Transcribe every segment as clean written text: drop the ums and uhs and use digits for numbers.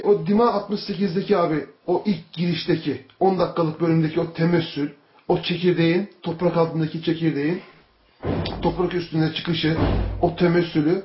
O Dima 68'deki abi, o ilk girişteki 10 dakikalık bölümdeki o temessül, o çekirdeğin, toprak altındaki çekirdeğin toprak üstüne çıkışı, o temessülü,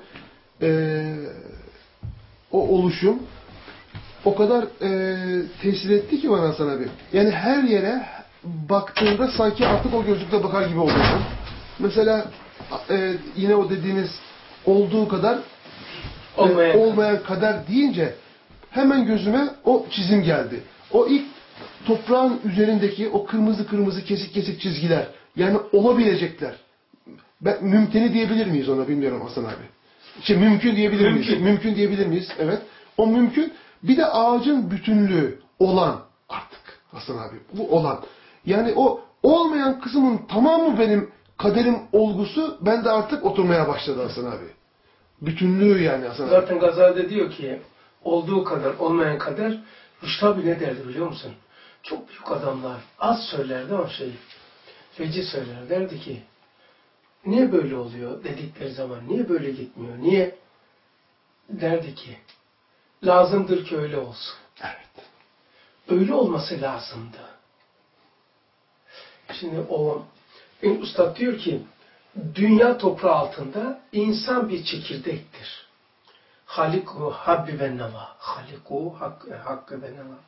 o oluşum o kadar tesir etti ki bana Hasan abi. Yani her yere baktığında sanki artık o gözlükle bakar gibi oluyorsun. Mesela yine o dediğiniz olduğu kadar olmayan kader deyince hemen gözüme o çizim geldi. O ilk toprağın üzerindeki o kırmızı kırmızı kesik kesik çizgiler. Yani olabilecekler. Mümkünü diyebilir miyiz ona, bilmiyorum Hasan abi. Mümkün diyebilir miyiz? Mümkün diyebilir miyiz? Evet. O mümkün. Bir de ağacın bütünlüğü olan artık Hasan abi. Bu olan. Yani o olmayan kısmın tamamı benim kaderim olgusu bende artık oturmaya başladı Hasan abi. Bütünlüğü yani Hasan abi. Zaten Gazali'de diyor ki olduğu kadar olmayan kader. Rüştü abi ne derdi biliyor musun? Çok büyük adamlar az söylerdi ama feci söyler. Derdi ki niye böyle oluyor dedikleri zaman niye böyle gitmiyor? Niye? Derdi ki lazımdır ki öyle olsun. Evet. Öyle olması lazımdı. Şimdi o Üstad diyor ki dünya toprağı altında insan bir çekirdektir. Haliku habbi ve neva. Haliku hakkı ve neva.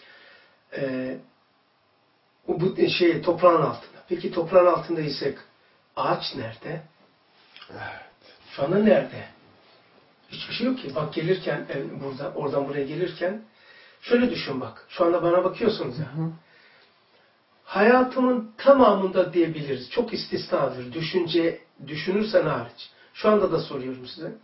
Bu toprağın altında. Peki toprağın altındaysak ağaç nerede? Evet. Şu anda nerede? Hiçbir şey yok ki. Bak gelirken oradan buraya gelirken şöyle düşün bak. Şu anda bana bakıyorsunuz ya. Hı hı. Hayatımın tamamında diyebiliriz. Çok istisnadır. Düşünürsen hariç. Şu anda da soruyorum size.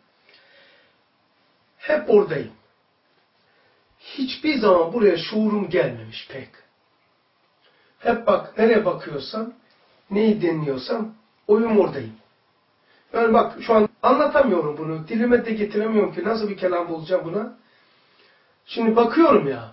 Hep oradayım. Hiçbir zaman buraya şuurum gelmemiş pek. Hep bak nereye bakıyorsam, neyi dinliyorsam oyum oradayım. Yani bak şu an anlatamıyorum bunu. Dilime de getiremiyorum ki nasıl bir kelam bulacağım buna. Şimdi bakıyorum ya.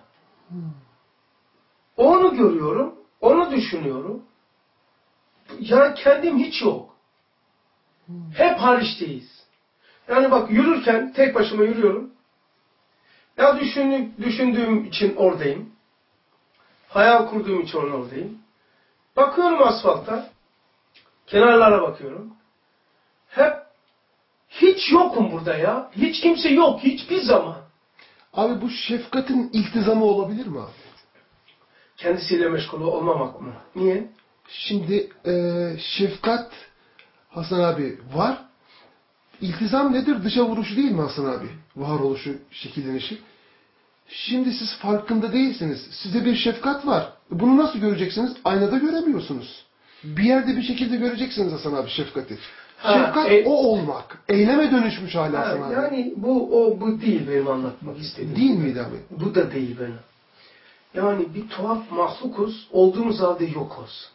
Onu görüyorum, onu düşünüyorum. Ya kendim hiç yok. Hep hariçteyiz. Yani bak yürürken tek başıma yürüyorum. Ya düşündüğüm için oradayım. Hayal kurduğum için oradayım. Bakıyorum asfalta. Kenarlara bakıyorum. Hep hiç yokum burada ya. Hiç kimse yok. Hiçbir zaman. Abi bu şefkatin iltizamı olabilir mi abi? Kendisiyle meşgul olmamak mı? Niye? Şimdi şefkat Hasan abi var. İltizam nedir? Dışa vuruşu değil mi Hasan abi? Varoluşu, şekillenişi. Şimdi siz farkında değilsiniz. Size bir şefkat var. Bunu nasıl göreceksiniz? Aynada göremiyorsunuz. Bir yerde bir şekilde göreceksiniz Hasan abi şefkati. Şefkat o olmak. Eyleme dönüşmüş hala Hasan abi. Yani bu değil benim anlatmak istediğim. Değil miydi abi? Bu da değil benim. Yani bir tuhaf mahlukuz, olduğumuz halde yokuz.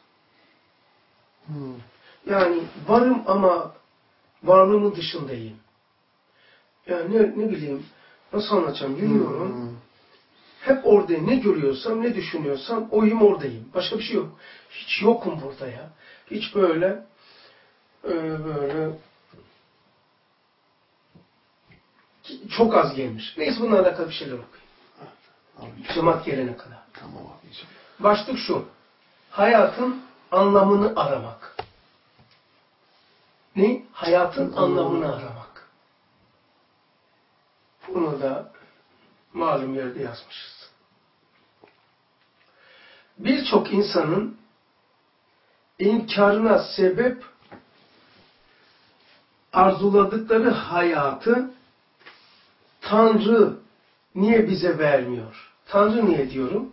Yani varım ama varlığımın dışındayım. Yani ne bileyim, nasıl anlatacağım, yürüyorum. Hep oradayım. Ne görüyorsam, ne düşünüyorsam oyum oradayım. Başka bir şey yok. Hiç yokum burada ya. Hiç böyle çok az gelmiş. Neyse bununla alakalı bir şeyler okuyayım. Cemaat gelene kadar. Tamam abi. Başlık şu. Hayatın anlamını aramak. Ne? Hayatın anlamını aramak. Bunu da malum yerde yazmışız. Birçok insanın inkarına sebep arzuladıkları hayatı Tanrı niye bize vermiyor? Tanrı niye diyorum?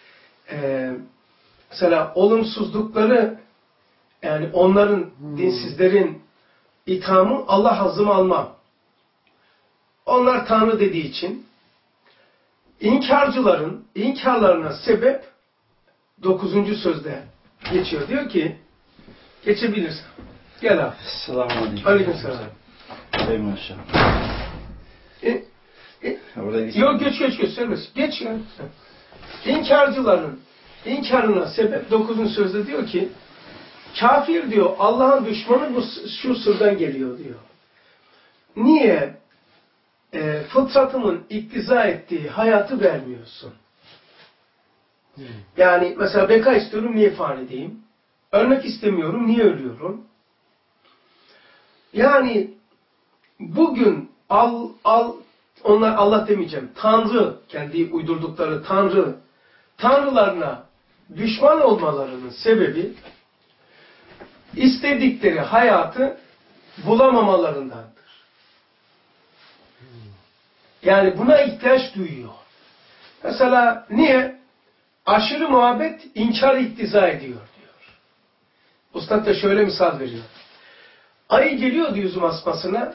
Mesela olumsuzlukları yani onların, dinsizlerin ithamı Allah hazım almam. Onlar Tanrı dediği için inkarcıların inkarlarına sebep 9. sözde geçiyor. Diyor ki geçebilirsin. Gel abi. Selamünaleyküm. Aleykümselam. Eyvallah aşağı. Yok geç serbest. Geç ya. İnkarcıların inkarına sebep 9. sözde diyor ki kafir diyor Allah'ın düşmanı şu sırdan geliyor diyor. Niye fıtratımın iktiza ettiği hayatı vermiyorsun. Yani mesela beka istiyorum, niye fanideyim? Ölmek istemiyorum, niye ölüyorum? Yani bugün onlar Allah demeyeceğim, Tanrı, kendi uydurdukları Tanrılarına düşman olmalarının sebebi istedikleri hayatı bulamamalarındandır. Yani buna ihtiyaç duyuyor. Mesela niye? Aşırı muhabbet inkar iktiza ediyor diyor. Ustad da şöyle misal veriyor. Ayı geliyordu üzüm asmasına.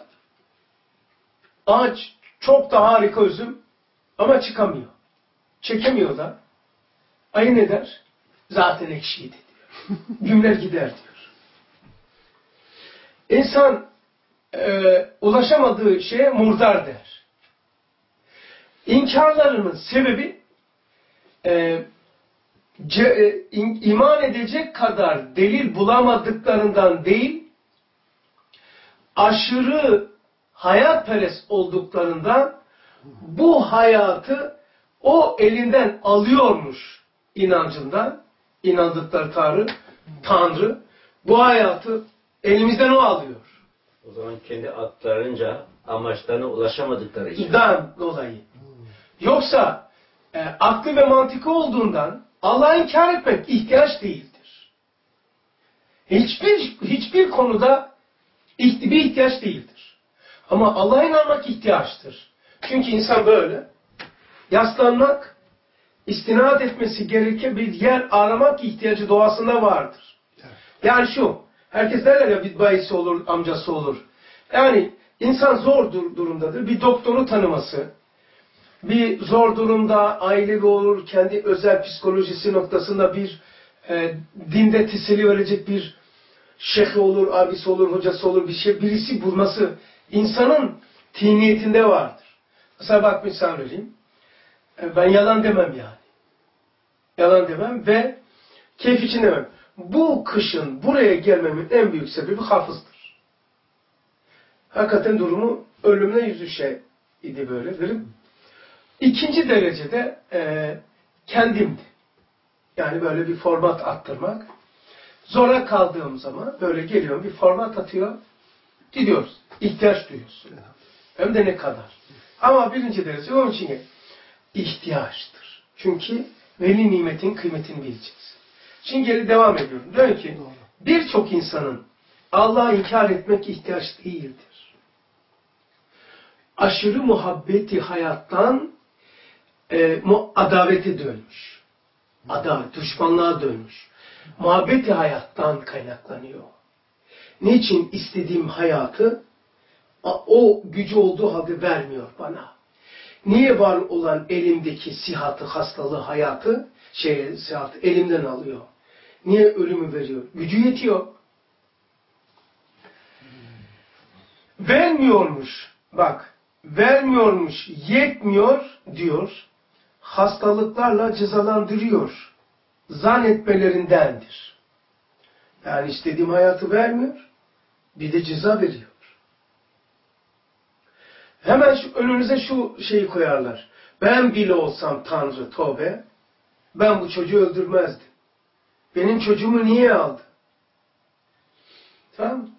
Ağaç çok da harika üzüm ama çıkamıyor. Çekemiyor da. Ayı ne der? Zaten ekşiydi diyor. Gümler gider diyor. İnsan ulaşamadığı şeye murdar der. İnkarlarının sebebi iman edecek kadar delil bulamadıklarından değil, aşırı hayatperest olduklarından bu hayatı o elinden alıyormuş inancından, inandıkları Tanrı bu hayatı elimizden o alıyor. O zaman kendi aktarınca amaçlarına ulaşamadıkları için. Dolayı. Yoksa aklı ve mantıklı olduğundan Allah'ı inkar etmek ihtiyaç değildir. Hiçbir konuda bir ihtiyaç değildir. Ama Allah'a inanmak ihtiyaçtır. Çünkü insan böyle yaslanmak, istinad etmesi gereken bir yer aramak ihtiyacı doğasında vardır. Yani şu, herkes derler ya bir dayısı olur, amcası olur. Yani insan zor durumdadır. Bir doktoru tanıması, bir zor durumda ailevi olur, kendi özel psikolojisi noktasında bir dinde teselli verecek bir şeyhi olur, abisi olur, hocası olur, birisi bulması insanın tiniyetinde vardır. Mesela bak misal vereyim. Ben yalan demem yani. Yalan demem ve keyif için demem. Bu kışın buraya gelmemin en büyük sebebi hafızdır. Hakikaten durumu ölümle yüzüşe idi böyle derim. İkinci derecede kendimdi. Yani böyle bir format attırmak. Zora kaldığım zaman böyle geliyorum, bir format atıyor, gidiyoruz. İhtiyaç duyuyorsun. Hem de ne kadar. Ama birinci derece onun için ihtiyaçtır. Çünkü veli nimetin kıymetini bileceksin. Şimdi geri devam ediyorum. Diyor ki birçok insanın Allah'ı inkar etmek ihtiyaç değildir. Aşırı muhabbeti hayattan adavete dönmüş. Adavet, düşmanlığa dönmüş. Muhabbeti hayattan kaynaklanıyor. Niçin istediğim hayatı o gücü olduğu halde vermiyor bana? Niye var olan elimdeki sihatı, hastalığı, hayatı, sihatı elimden alıyor? Niye ölümü veriyor? Gücü yetiyor. Vermiyormuş. Bak, vermiyormuş, yetmiyor diyor. Hastalıklarla cezalandırıyor. Zannetmelerindendir. Yani istediğim hayatı vermiyor, bir de ceza veriyor. Hemen önünüze şu şeyi koyarlar. Ben bile olsam Tanrı, tövbe, ben bu çocuğu öldürmezdim. Benim çocuğumu niye aldı? Tamam.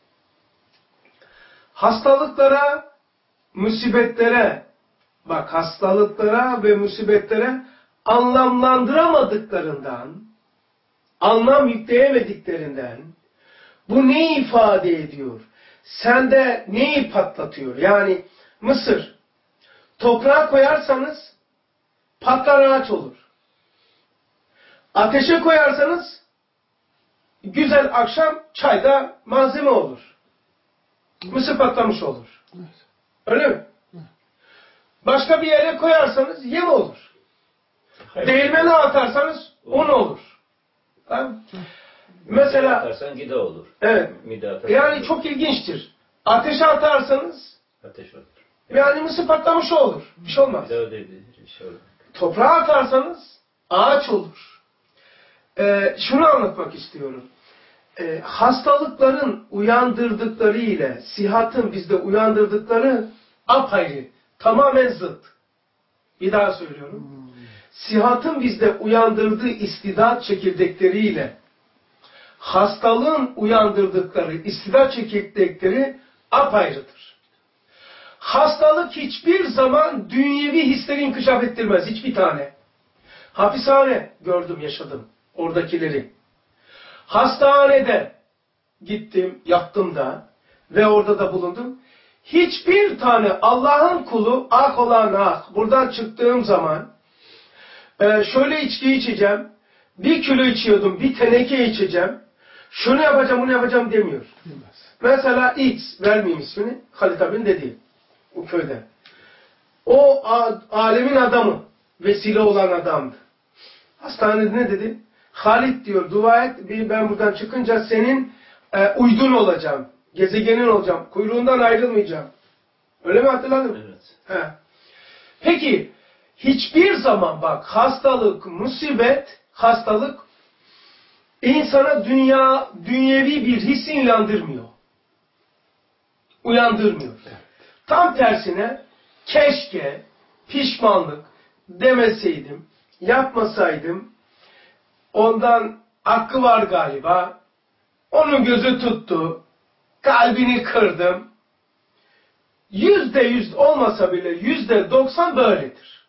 Hastalıklara, musibetlere, bak hastalıklara ve musibetlere anlamlandıramadıklarından, anlam yükleyemediklerinden, bu neyi ifade ediyor? Sende neyi patlatıyor? Yani mısır, toprağa koyarsanız patlar ağaç olur. Ateşe koyarsanız güzel akşam çayda malzeme olur. Mısır patlamış olur. Öyle mi? Başka bir yere koyarsanız yem olur. Değirmene atarsanız un olur. Tamam. Mesela atarsan gide olur. Evet. Yani çok ilginçtir. Ateşe atarsanız ateş olur. Yani mısır patlamış olur. Bir şey olmaz. Toprağa atarsanız ağaç olur. Şunu anlatmak istiyorum. Hastalıkların uyandırdıkları ile sihatın bizde uyandırdıkları apayrı Tamamen zıt. Bir daha söylüyorum. Sıhhatın bizde uyandırdığı istidat çekirdekleriyle hastalığın uyandırdıkları istidat çekirdekleri apayrıdır. Hastalık hiçbir zaman dünyevi hisleri inkişaf ettirmez. Hiçbir tane. Hapishane gördüm, yaşadım. Oradakileri. Hastanede gittim, yattım da ve orada da bulundum. Hiçbir tane Allah'ın kulu ah olan ah. Buradan çıktığım zaman şöyle içki içeceğim. 1 kilo içiyordum, 1 teneke içeceğim. Şunu yapacağım, bunu yapacağım demiyor. Mesela X, vermeyeyim ismini, Halit abinin dediği. O köyde. O alemin adamı. Vesile olan adamdı. Hastanede ne dedi? Halit diyor, dua et, ben buradan çıkınca senin uydun olacağım. Gezegenin olacağım. Kuyruğundan ayrılmayacağım. Öyle mi hatırladın? Evet. He. Peki, hiçbir zaman bak hastalık, musibet, hastalık insana dünyevi bir hissi uyandırmıyor. Uyandırmıyor. Tam tersine keşke, pişmanlık demeseydim, yapmasaydım, ondan hakkı var galiba, onun gözü tuttu, kalbini kırdım. %100 olmasa bile %90 böyledir.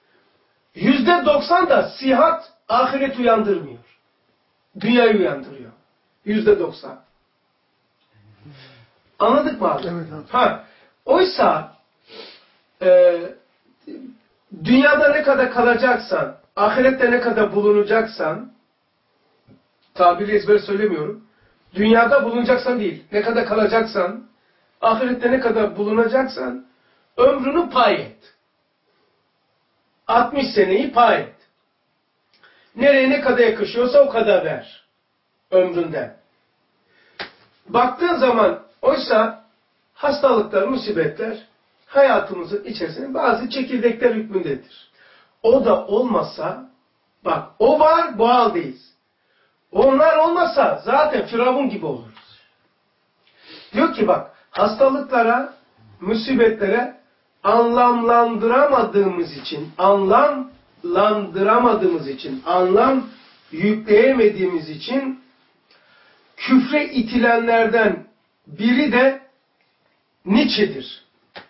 %90 da sıhhat ahiret uyandırmıyor. Dünyayı uyandırıyor. %90. Anladık mı abi? Evet abi. Oysa dünyada ne kadar kalacaksan, ahirette ne kadar bulunacaksan, tabiri ezber söylemiyorum, dünyada bulunacaksan değil, ne kadar kalacaksan, ahirette ne kadar bulunacaksan, ömrünü pay et. 60 seneyi pay et. Nereye ne kadar yakışıyorsa o kadar ver. Ömründen. Baktığın zaman oysa hastalıklar, musibetler hayatımızın içerisinde bazı çekirdekler hükmündedir. O da olmasa, bak o var, bu haldeyiz. Onlar olmasa zaten Firavun gibi oluruz. Diyor ki bak, hastalıklara, musibetlere anlam yükleyemediğimiz için küfre itilenlerden biri de Nietzsche'dir.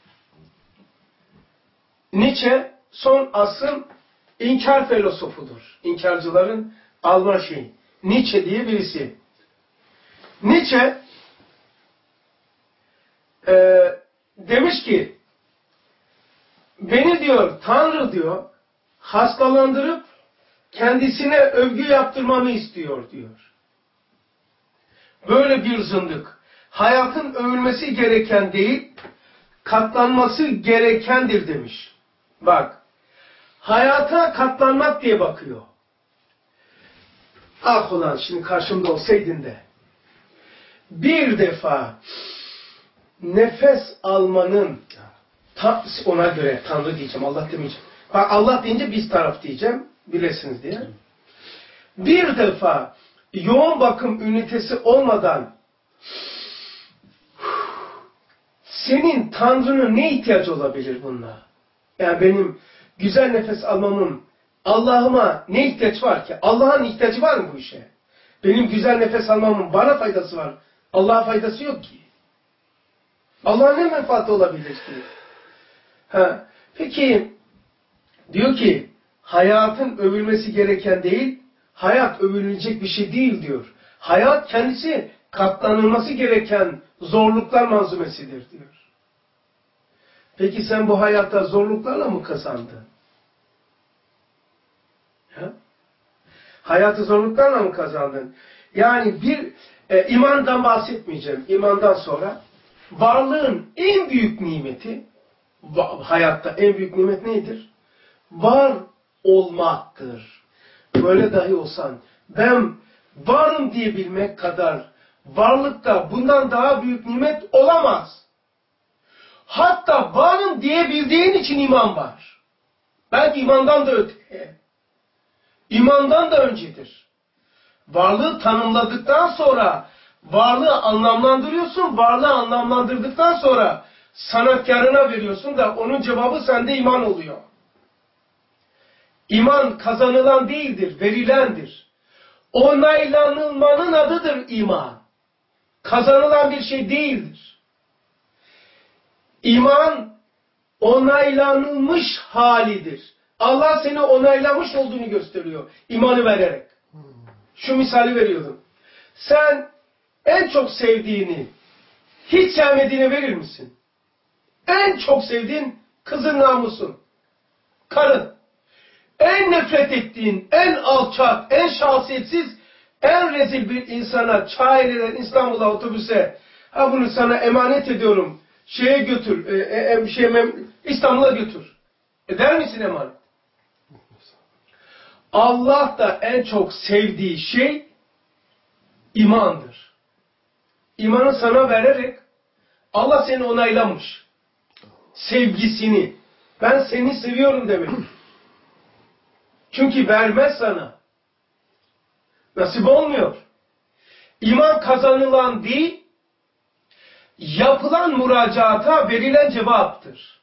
Nietzsche son asrın inkar filozofudur. İnkarcıların Alman şeyi. Nietzsche diye birisi. Nietzsche demiş ki beni diyor Tanrı diyor hastalandırıp kendisine övgü yaptırmamı istiyor diyor. Böyle bir zındık. Hayatın övülmesi gereken değil, katlanması gerekendir demiş. Bak, hayata katlanmak diye bakıyor. Ah ulan şimdi karşımda olsaydın de. Bir defa nefes almanın, ona göre Tanrı diyeceğim, Allah demeyeceğim. Bak Allah deyince biz taraf diyeceğim, bilesiniz diye. Bir defa yoğun bakım ünitesi olmadan senin Tanrı'nın ne ihtiyacı olabilir bununla? Yani benim güzel nefes almamın Allah'ıma ne ihtiyaç var ki? Allah'ın ihtiyacı var mı bu işe? Benim güzel nefes almamın bana faydası var. Allah'a faydası yok ki. Allah'a ne menfaati olabilir ki? Peki diyor ki hayatın övülmesi gereken değil, hayat övülecek bir şey değil diyor. Hayat kendisi katlanılması gereken zorluklar malzumesidir diyor. Peki sen bu hayatta zorluklarla mı kazandın? Hayatı zorluklarla mı kazandın? Yani bir imandan bahsetmeyeceğim. İmandan sonra varlığın en büyük nimeti, hayatta en büyük nimet nedir? Var olmaktır. Böyle dahi olsan ben varım diyebilmek kadar varlıkta bundan daha büyük nimet olamaz. Hatta varım diyebildiğin için iman var. Belki imandan da öte. İmandan da öncedir. Varlığı tanımladıktan sonra varlığı anlamlandırıyorsun. Varlığı anlamlandırdıktan sonra sanatkarına veriyorsun da onun cevabı sende iman oluyor. İman kazanılan değildir, verilendir. Onaylanılmanın adıdır iman. Kazanılan bir şey değildir. İman onaylanılmış halidir. Allah seni onaylamış olduğunu gösteriyor imanı vererek. Şu misali veriyordum. Sen en çok sevdiğini, hiç sevmediğini verir misin? En çok sevdiğin kızın namusun, karın. En nefret ettiğin, en alçak, en şahsiyetsiz, en rezil bir insana, Çayeli'den İstanbul'a otobüse, ha bunu sana emanet ediyorum, şeye götür, İstanbul'a götür. Eder misin emanet? Allah da en çok sevdiği şey imandır. İmanı sana vererek Allah seni onaylamış. Sevgisini. Ben seni seviyorum demek. Çünkü vermez sana. Nasip olmuyor. İman kazanılan değil, yapılan müracaata verilen cevaptır.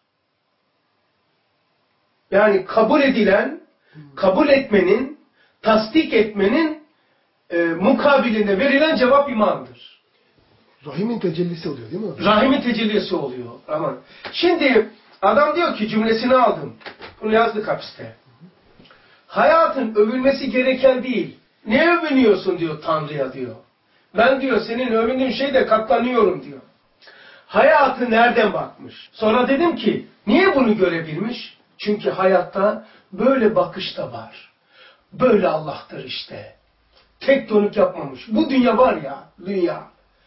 Yani kabul edilen, kabul etmenin, tasdik etmenin mukabilinde verilen cevap imandır. Rahimin tecellisi oluyor değil mi? Rahimin tecellisi oluyor. Aman. Şimdi adam diyor ki cümlesini aldım. Bunu yazdık hapiste. Hayatın övülmesi gereken değil. Ne övünüyorsun diyor Tanrı'ya diyor. Ben diyor senin övündüğün şeyde katlanıyorum diyor. Hayatı nereden bakmış? Sonra dedim ki niye bunu görebilmiş? Çünkü hayatta böyle bakış da var. Böyle Allah'tır işte. Tektonik yapmamış. Bu dünya var ya, dünya.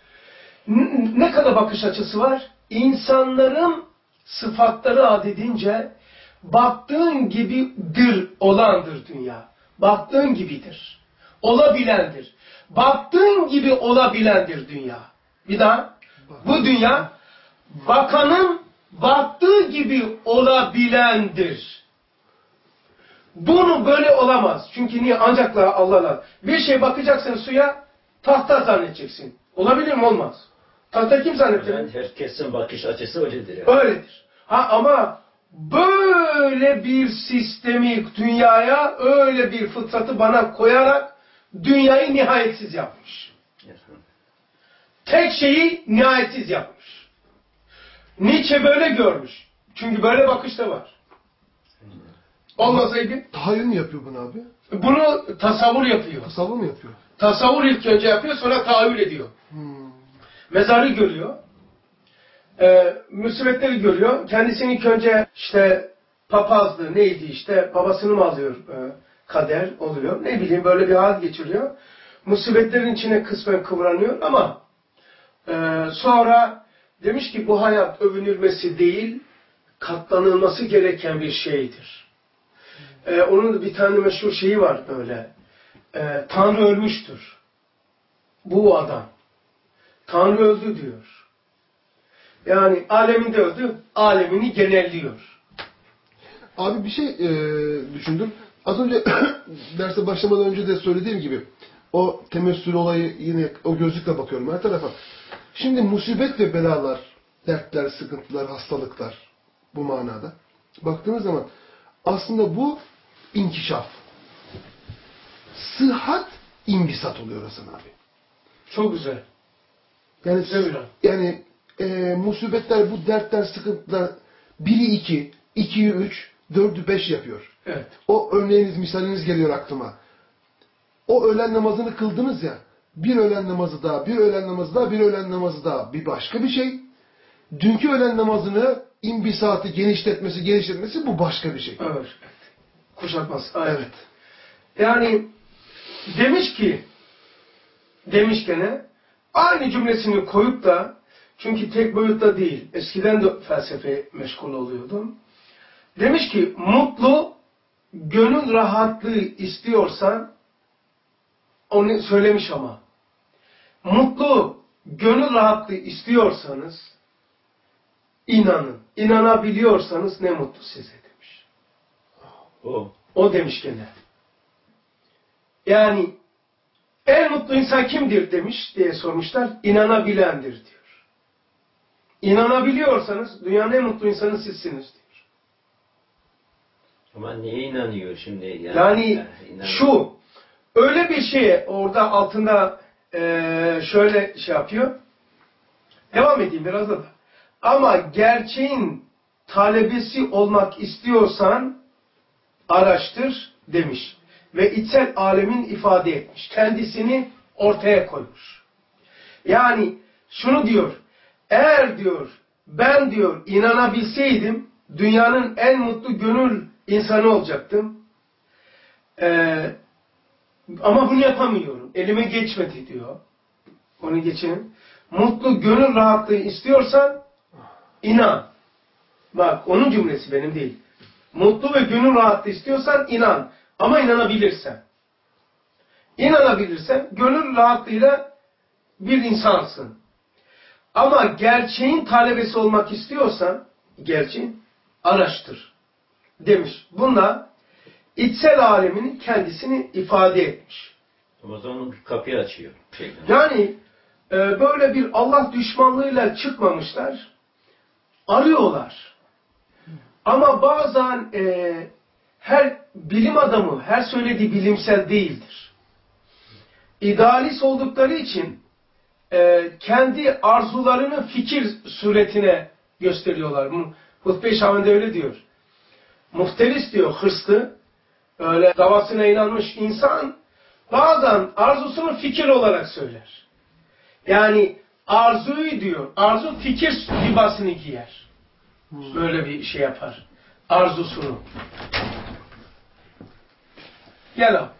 Ne kadar bakış açısı var? İnsanların sıfatları adedince baktığın gibidir olandır dünya. Baktığın gibidir. Olabilendir. Baktığın gibi olabilendir dünya. Bir daha. Bu dünya bakanın baktığı gibi olabilendir. Bunu böyle olamaz. Çünkü niye? Ancak Allah'la. Bir şey bakacaksın suya, tahta zannedeceksin. Olabilir mi? Olmaz. Tahta kim zanneder? Yani herkesin bakış açısı öyledir. Yani. Öyledir. Ha ama böyle bir sistemi dünyaya, öyle bir fıtratı bana koyarak dünyayı nihayetsiz yapmış. Tek şeyi nihayetsiz yapmış. Nietzsche böyle görmüş. Çünkü böyle bakışta var. Olmasaydı? Tahayyül mü yapıyor bunu abi? Bunu tasavvur yapıyor. Tasavvur mu yapıyor? Tasavvur ilk önce yapıyor, sonra tahayyül ediyor. Mezarı görüyor. Musibetleri görüyor. Kendisini ilk önce işte papazdı, neydi işte, babasını mı alıyor, kader oluyor. Ne bileyim böyle bir hal geçiriyor. Musibetlerin içine kısmen kıvranıyor ama sonra demiş ki bu hayat övünülmesi değil, katlanılması gereken bir şeydir. Onun bir tane meşhur şeyi var böyle. Tanrı ölmüştür. Bu adam. Tanrı öldü diyor. Yani aleminde öldü, alemini genelliyor. Abi bir şey düşündüm. Az önce derse başlamadan önce de söylediğim gibi o temessül olayı yine o gözlükle bakıyorum her tarafa. Şimdi musibet ve belalar, dertler, sıkıntılar, hastalıklar bu manada. Baktığınız zaman aslında bu inkişaf. Sıhhat imbisat oluyor Hasan abi. Çok güzel. Yani Güzel. yani musibetler, bu dertler, sıkıntılar 1'i 2, 2'yi 3, 4'ü 5 yapıyor. Evet. O örneğiniz, misaliniz geliyor aklıma. O öğlen namazını kıldınız ya, bir öğlen namazı daha, bir öğlen namazı daha, bir öğlen namazı daha. Bir başka bir şey. Dünkü öğlen namazını imbisatı genişletmesi bu başka bir şey. Evet. Kuşatması. Aynen. Evet. Yani demiş gene aynı cümlesini koyup da çünkü tek boyutta değil. Eskiden de felsefe meşgul oluyordum. Demiş ki mutlu gönül rahatlığı istiyorsan onu söylemiş ama mutlu gönül rahatlığı istiyorsanız inanın. İnanabiliyorsanız ne mutlu size demiş. O demiş gene. Yani en mutlu insan kimdir demiş diye sormuşlar. İnanabilendir diyor. İnanabiliyorsanız dünyanın en mutlu insanı sizsiniz diyor. Ama niye inanıyor şimdi? Yani şu, öyle bir şeye orada altında şöyle şey yapıyor. Devam edeyim biraz da. Ama gerçeğin talebesi olmak istiyorsan araştır demiş. Ve içsel alemin ifade etmiş. Kendisini ortaya koymuş. Yani şunu diyor. Eğer diyor ben diyor inanabilseydim dünyanın en mutlu gönül insanı olacaktım. Ama bunu yapamıyorum. Elime geçmedi diyor. Onu geçelim. Mutlu gönül rahatlığı istiyorsan inan. Bak onun cümlesi benim değil. Mutlu ve gönül rahatlığı istiyorsan inan. Ama inanabilirsen. İnanabilirsen gönül rahatlığıyla bir insansın. Ama gerçeğin talebesi olmak istiyorsan gerçeğin araştır demiş. Bununla içsel aleminin kendisini ifade etmiş. O zaman bir kapıyı açıyor. Yani böyle bir Allah düşmanlığıyla çıkmamışlar. Arıyorlar. Ama bazen her bilim adamı, her söylediği bilimsel değildir. İdealist oldukları için kendi arzularını fikir suretine gösteriyorlar. Hutbe-i Şahin'de öyle diyor. Muhteris diyor, hırslı, öyle davasına inanmış insan bazen arzusunu fikir olarak söyler. Yani arzuyu diyor, arzu fikir libasını giyer. Böyle bir şey yapar. Arzusunu. Gel abi.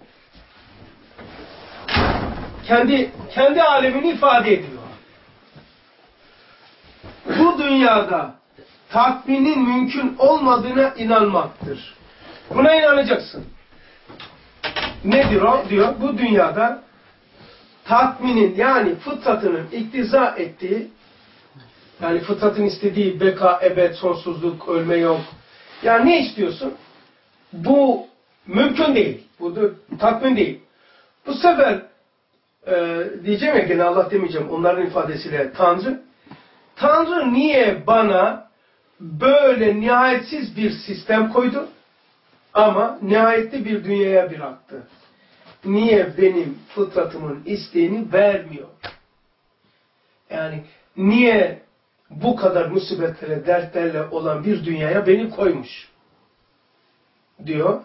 Kendi alemini ifade ediyor. Bu dünyada tatminin mümkün olmadığına inanmaktır. Buna inanacaksın. Nedir o? Diyor. Bu dünyada tatminin yani fıtratının iktiza ettiği, yani fıtratın istediği beka, ebed, sonsuzluk, ölme yok. Yani ne istiyorsun? Bu mümkün değil. Bu da tatmin değil. Bu sefer diyeceğim ya gene Allah demeyeceğim onların ifadesiyle Tanrı. Tanrı niye bana böyle nihayetsiz bir sistem koydu ama nihayetli bir dünyaya bıraktı? Niye benim fıtratımın isteğini vermiyor? Yani niye bu kadar musibetlere, dertlerle olan bir dünyaya beni koymuş? Diyor.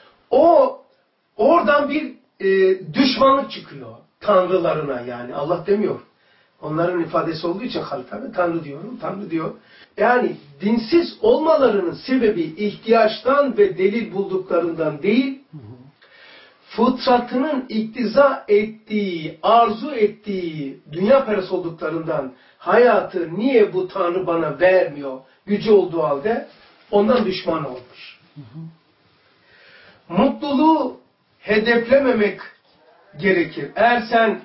Oradan bir düşmanlık çıkıyor. Tanrılarına yani. Allah demiyor. Onların ifadesi olduğu için tabii Tanrı diyorum. Tanrı diyor. Yani dinsiz olmalarının sebebi ihtiyaçtan ve delil bulduklarından değil, fıtratının iktiza ettiği, arzu ettiği dünya parası olduklarından hayatı niye bu Tanrı bana vermiyor gücü olduğu halde ondan düşman olmuş. Mutluluğu hedeflememek gerekir. Eğer sen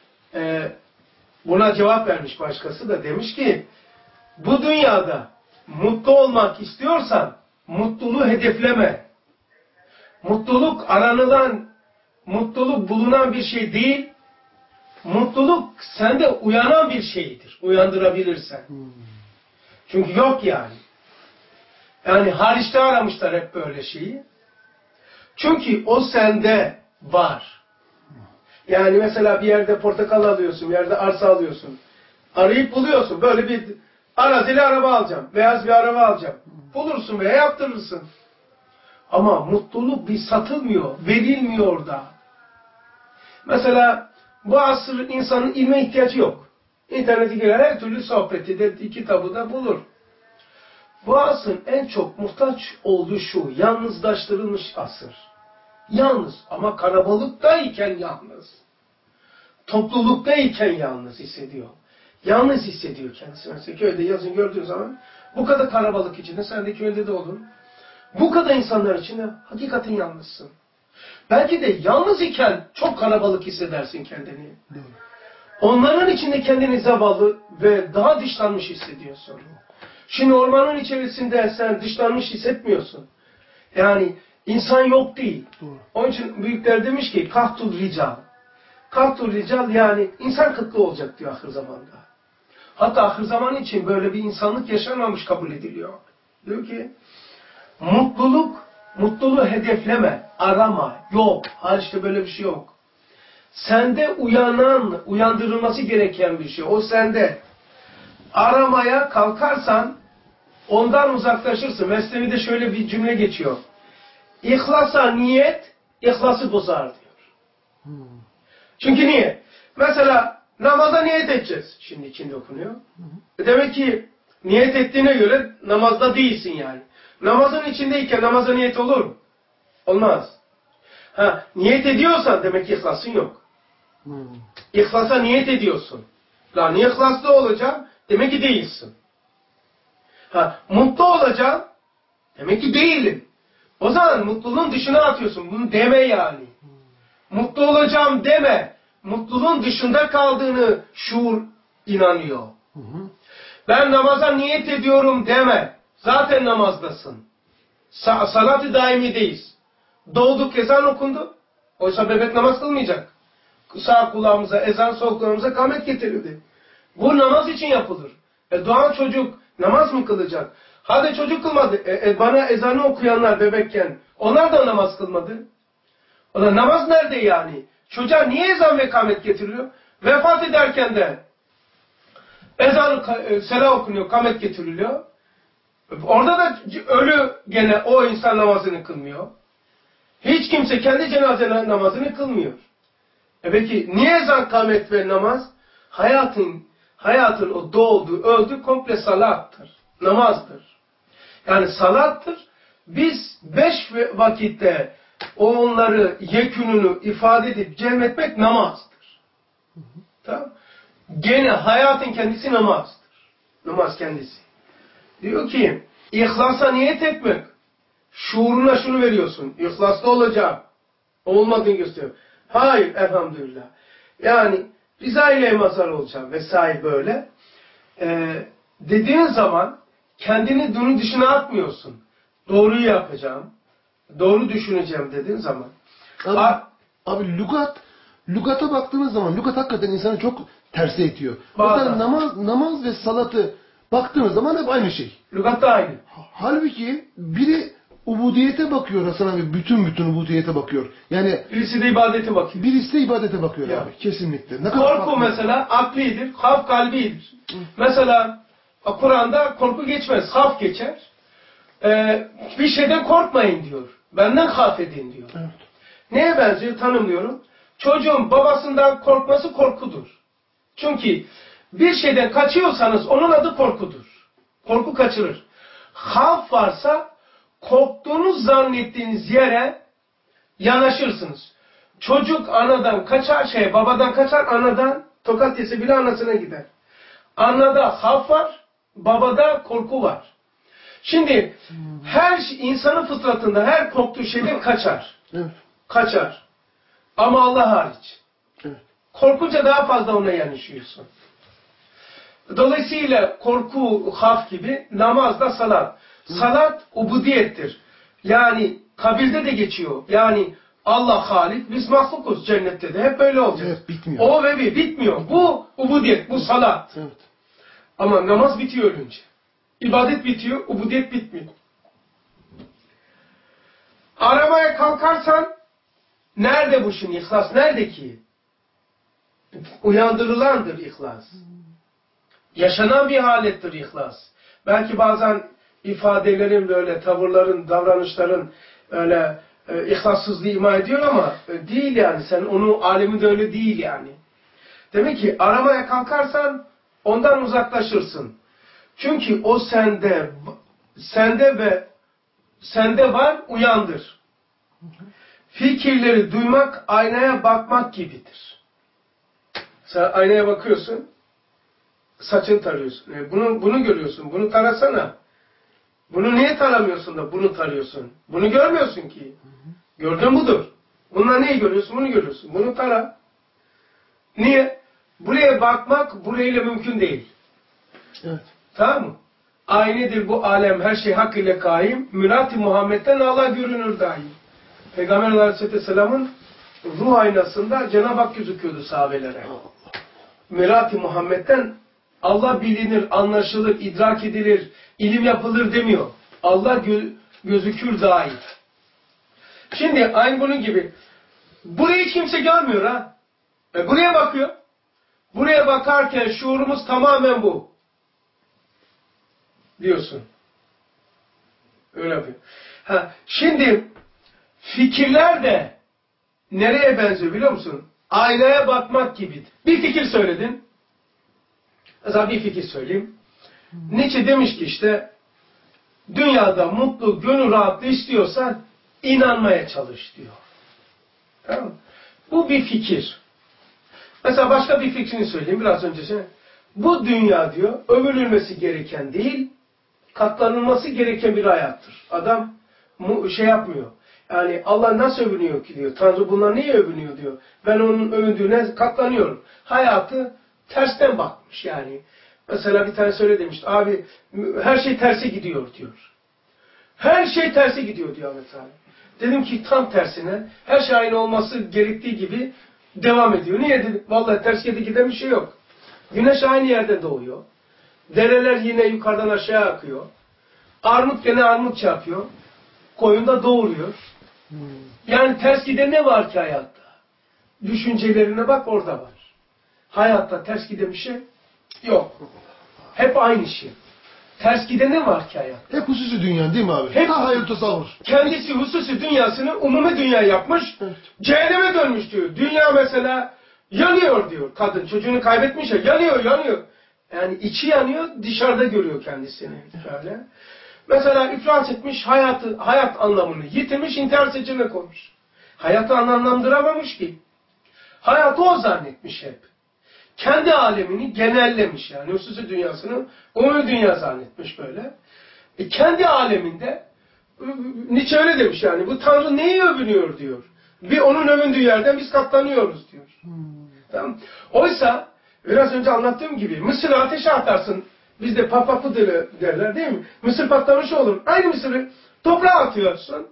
buna cevap vermiş başkası da demiş ki bu dünyada mutlu olmak istiyorsan mutluluğu hedefleme. Mutluluk aranılan, mutluluk bulunan bir şey değil. Mutluluk sende uyanan bir şeydir. Uyandırabilirsen. Çünkü yok yani. Yani hariçte aramışlar hep böyle şeyi. Çünkü o sende var. Yani mesela bir yerde portakal alıyorsun, bir yerde arsa alıyorsun. Arayıp buluyorsun. Böyle bir arazili araba alacağım. Beyaz bir araba alacağım. Bulursun veya yaptırırsın. Ama mutluluk bir satılmıyor. Verilmiyor da. Mesela bu asır insanın ilme ihtiyacı yok. İnternete girer her türlü sohbeti de kitabı da bulur. Bu asrın en çok muhtaç olduğu şu. Yalnızlaştırılmış asır. Yalnız ama kalabalıktayken yalnız. Topluluktayken yalnız hissediyor. Yalnız hissediyor kendisi. Mesela köyde yazın gördüğün zaman bu kadar kalabalık içinde sen de köyde de olun. Bu kadar insanlar içinde hakikaten yalnızsın. Belki de yalnız iken çok kalabalık hissedersin kendini. Onların içinde kendini zavallı ve daha dışlanmış hissediyorsun. Şimdi ormanın içerisinde sen dışlanmış hissetmiyorsun. Yani insan yok değil. Onun için büyükler demiş ki kahtul rical. Kahtul rical yani insan kıtlığı olacak diyor ahir zamanda. Hatta ahir zaman için böyle bir insanlık yaşanmamış kabul ediliyor. Diyor ki mutluluğu hedefleme, arama, yok. Hayır işte böyle bir şey yok. Sende uyandırılması gereken bir şey. O sende. Aramaya kalkarsan ondan uzaklaşırsın. Mesnevi'de şöyle bir cümle geçiyor. İhlasa niyet, ihlası bozar diyor. Çünkü niye? Mesela namaza niyet edeceğiz. Şimdi içinde okunuyor. Demek ki niyet ettiğine göre namazda değilsin yani. Namazın içindeyken namaza niyet olur mu? Olmaz. Niyet ediyorsan demek ki ihlasın yok. İhlasa niyet ediyorsun. Lan ihlaslı olacağım demek ki değilsin. Mutlu olacağım demek ki değilim. O zaman mutluluğun dışına atıyorsun. Bunu deme yani. Mutlu olacağım deme. Mutluluğun dışında kaldığını şuur inanıyor. Ben namaza niyet ediyorum deme. Zaten namazdasın. Salat-ı daimideyiz. Doğduk ezan okundu. Oysa bebek namaz kılmayacak. Sağ kulağımıza ezan, sol kulağımıza kâmet getirildi. Bu namaz için yapılır. Doğan çocuk namaz mı kılacak? Hadi çocuk kılmadı. Bana ezanı okuyanlar bebekken onlar da namaz kılmadı. O da namaz nerede yani? Çocuğa niye ezan ve kâmet getiriliyor? Vefat ederken de ezan, selah okunuyor, kâmet getiriliyor. Orada da ölü gene o insan namazını kılmıyor. Hiç kimse kendi cenaze namazını kılmıyor. Peki niye ezan, kâmet ve namaz? Hayatın o doğdu, öldü komple salattır. Namazdır. Yani salattır. Biz 5 vakitte onları yekününü ifade edip cemletmek namazdır. Tamam. Gene hayatın kendisi namazdır. Namaz kendisi. Diyor ki ihlasa niyet etmek. Şuuruna şunu veriyorsun. İhlaslı olacağım. Olmadığını gösteriyor. Hayır elhamdülillah. Yani rıza ile mazhar olacağım vesaire böyle. Dediğin zaman kendini bunun dışına atmıyorsun. Doğruyu yapacağım. Doğru düşüneceğim dediğin zaman. Abi lügata baktığımız zaman lügat hakikaten insanı çok terse itiyor. Bazen. Mesela namaz ve salatı baktığımız zaman hep aynı şey. Lügat da aynı. Halbuki biri ubudiyete bakıyor Hasan abi. Bütün ubudiyete bakıyor. Yani Birisi de ibadete bakıyor. birisi de ibadete bakıyor Ya. abi. Kesinlikle. Ne kadar Korku farklı. mesela aklidir. Havf kalbidir. Mesela Kur'an'da korku geçmez. Havf geçer. Bir şeyden korkmayın diyor. Benden havf edin diyor. Evet. Neye benziyor tanımlıyorum. Çocuğun babasından korkması korkudur. Çünkü bir şeyden kaçıyorsanız onun adı korkudur. Korku kaçırır. Havf varsa korktuğunuz zannettiğiniz yere yanaşırsınız. Çocuk anadan kaçar, babadan kaçar, anadan tokat yese bile anasına gider. Anada havf var, babada korku var. Şimdi her insanın fıtratında her korktuğu şeyden kaçar. Evet. Kaçar. Ama Allah hariç. Evet. Korkunca daha fazla ona yanaşıyorsun. Dolayısıyla korku, havf gibi namaz da salat. Salat ubudiyettir. Yani kabirde de geçiyor. Yani Allah halik, biz mahlukuz cennette de. Hep böyle olacak. Evet, bitmiyor. O ve bir bitmiyor. Bu ubudiyet, bu salat. Evet. Ama namaz bitiyor önce. İbadet bitiyor, ubudiyet bitmiyor. Aramaya kalkarsan nerede bu şimdi ihlas? Nerede ki? Uyandırılandır ihlas. Yaşanan bir halettir ihlas. Belki bazen ifadelerin böyle, tavırların, davranışların öyle ihlassızlığı ima ediyor ama değil yani. Sen onu aleminde öyle değil yani. Demek ki aramaya kalkarsan ondan uzaklaşırsın. Çünkü o sende var, uyandır. Fikirleri duymak aynaya bakmak gibidir. Sen aynaya bakıyorsun, saçını tarıyorsun. Bunu görüyorsun, bunu tarasana. Bunu niye taramıyorsun da bunu tarıyorsun? Bunu görmüyorsun ki. Gördüğün budur. Bununla neyi görüyorsun? Bunu görüyorsun. Bunu tara. Niye? Buraya bakmak burayla mümkün değil. Evet. Tamam mı? Aynedir bu alem, her şey hak ile kaim. Münat-ı Muhammed'den Allah görünür daim. Peygamber Aleyhisselam'ın ruh aynasında Cenab-ı Hak gözüküyordu sahabelere. Münat-ı Muhammed'den Allah bilinir, anlaşılır, idrak edilir, ilim yapılır demiyor. Allah gözükür dahi. Şimdi aynı bunun gibi. Burayı hiç kimse görmüyor ha. Buraya bakıyor. Buraya bakarken şuurumuz tamamen bu. Diyorsun. Öyle yapıyor. Şimdi fikirler de nereye benziyor biliyor musun? Aynaya bakmak gibidir. Bir fikir söyledin. Mesela bir fikir söyleyeyim. Nietzsche demiş ki işte dünyada mutlu, gönül rahatlığı istiyorsan inanmaya çalış diyor. Tamam mı? Bu bir fikir. Mesela başka bir fikrini söyleyeyim biraz önce. Bu dünya diyor övünülmesi gereken değil, katlanılması gereken bir hayattır. Adam şey yapmıyor. Yani Allah nasıl övünüyor ki diyor. Tanrı bunlar niye övünüyor diyor. Ben onun övündüğüne katlanıyorum. Hayatı tersten bakmış yani. Mesela bir tane söyle demişti. Abi her şey terse gidiyor diyor. Her şey terse gidiyor diyor mesela. Dedim ki tam tersine her şey aynı olması gerektiği gibi devam ediyor. Niye dedim? Vallahi ters giden bir şey yok. Güneş aynı yerde doğuyor. Dereler yine yukarıdan aşağı akıyor. Armut gene armut yapıyor. Koyun da doğuruyor. Yani ters giden ne var ki hayatta? Düşüncelerine bak orada var. Hayatta ters giden bir şey yok. Hep aynı şey. Ters giden ne var ki hayatta? Hep hususi dünya değil mi abi? Hep hayır tasavvur. kendisi hususi dünyasını umumi dünya yapmış. Evet. Cehenneme dönmüş diyor. Dünya mesela yanıyor diyor. Kadın çocuğunu kaybetmiş ya. Yanıyor. Yani içi yanıyor, dışarıda görüyor kendisini. Böyle. Mesela iflas etmiş, hayat anlamını yitirmiş, intihar seçeneğine koymuş. Hayatı anlamlandıramamış ki. Hayatı o zannetmiş hep. Kendi alemini genellemiş yani. Hususi dünyasını umumi dünya zannetmiş böyle. Kendi aleminde Nietzsche öyle demiş yani. Bu Tanrı neyi övünüyor diyor. Bir onun övündüğü yerden biz katlanıyoruz diyor. Tamam. Oysa biraz önce anlattığım gibi Mısır'ı ateşe atarsın. Bizde papapı derler değil mi? Mısır patlamış olur. Aynı mısırı toprağa atıyorsun.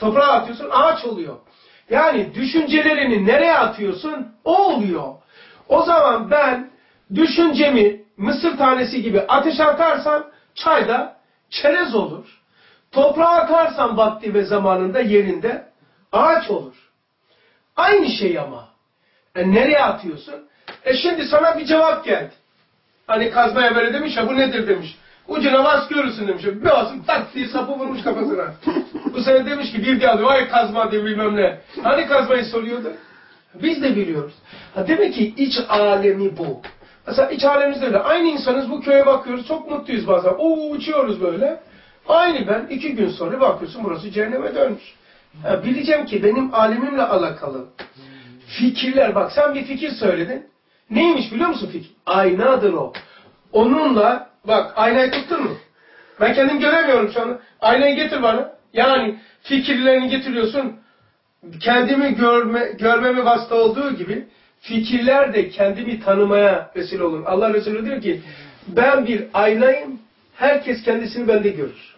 Ağaç oluyor. Yani düşüncelerini nereye atıyorsun? O oluyor. O zaman ben düşüncemi mısır tanesi gibi ateşe atarsam çayda çerez olur. Toprağa atarsam vakti ve zamanında yerinde ağaç olur. Aynı şey ama. Nereye atıyorsun? Şimdi sana bir cevap geldi. Hani kazmaya böyle demiş ya bu nedir demiş. Ucuna bas görürsün demiş. Bir basıp tak diye sapı vurmuş kafasına. Bu sefer demiş ki bir geldi vay kazma diye bilmem ne. Hani kazmayı soruyordu? Biz de biliyoruz. Demek ki iç alemi bu. Mesela iç alemimizde öyle. Aynı insanız bu köye bakıyoruz çok mutluyuz bazen. Uçuyoruz böyle. Aynı ben 2 gün sonra bakıyorsun burası cehenneme dönmüş. Bileceğim ki benim alemimle alakalı. Fikirler bak sen bir fikir söyledin. Neymiş biliyor musun fikir? Aynadır o. Onunla bak aynayı tuttun mu? Ben kendim göremiyorum şu anda. Aynayı getir bana. Yani fikirlerini getiriyorsun. Kendimi görmeme vasıta olduğu gibi fikirler de kendimi tanımaya vesile olur. Allah Resulü diyor ki ben bir aynayım. Herkes kendisini bende görür.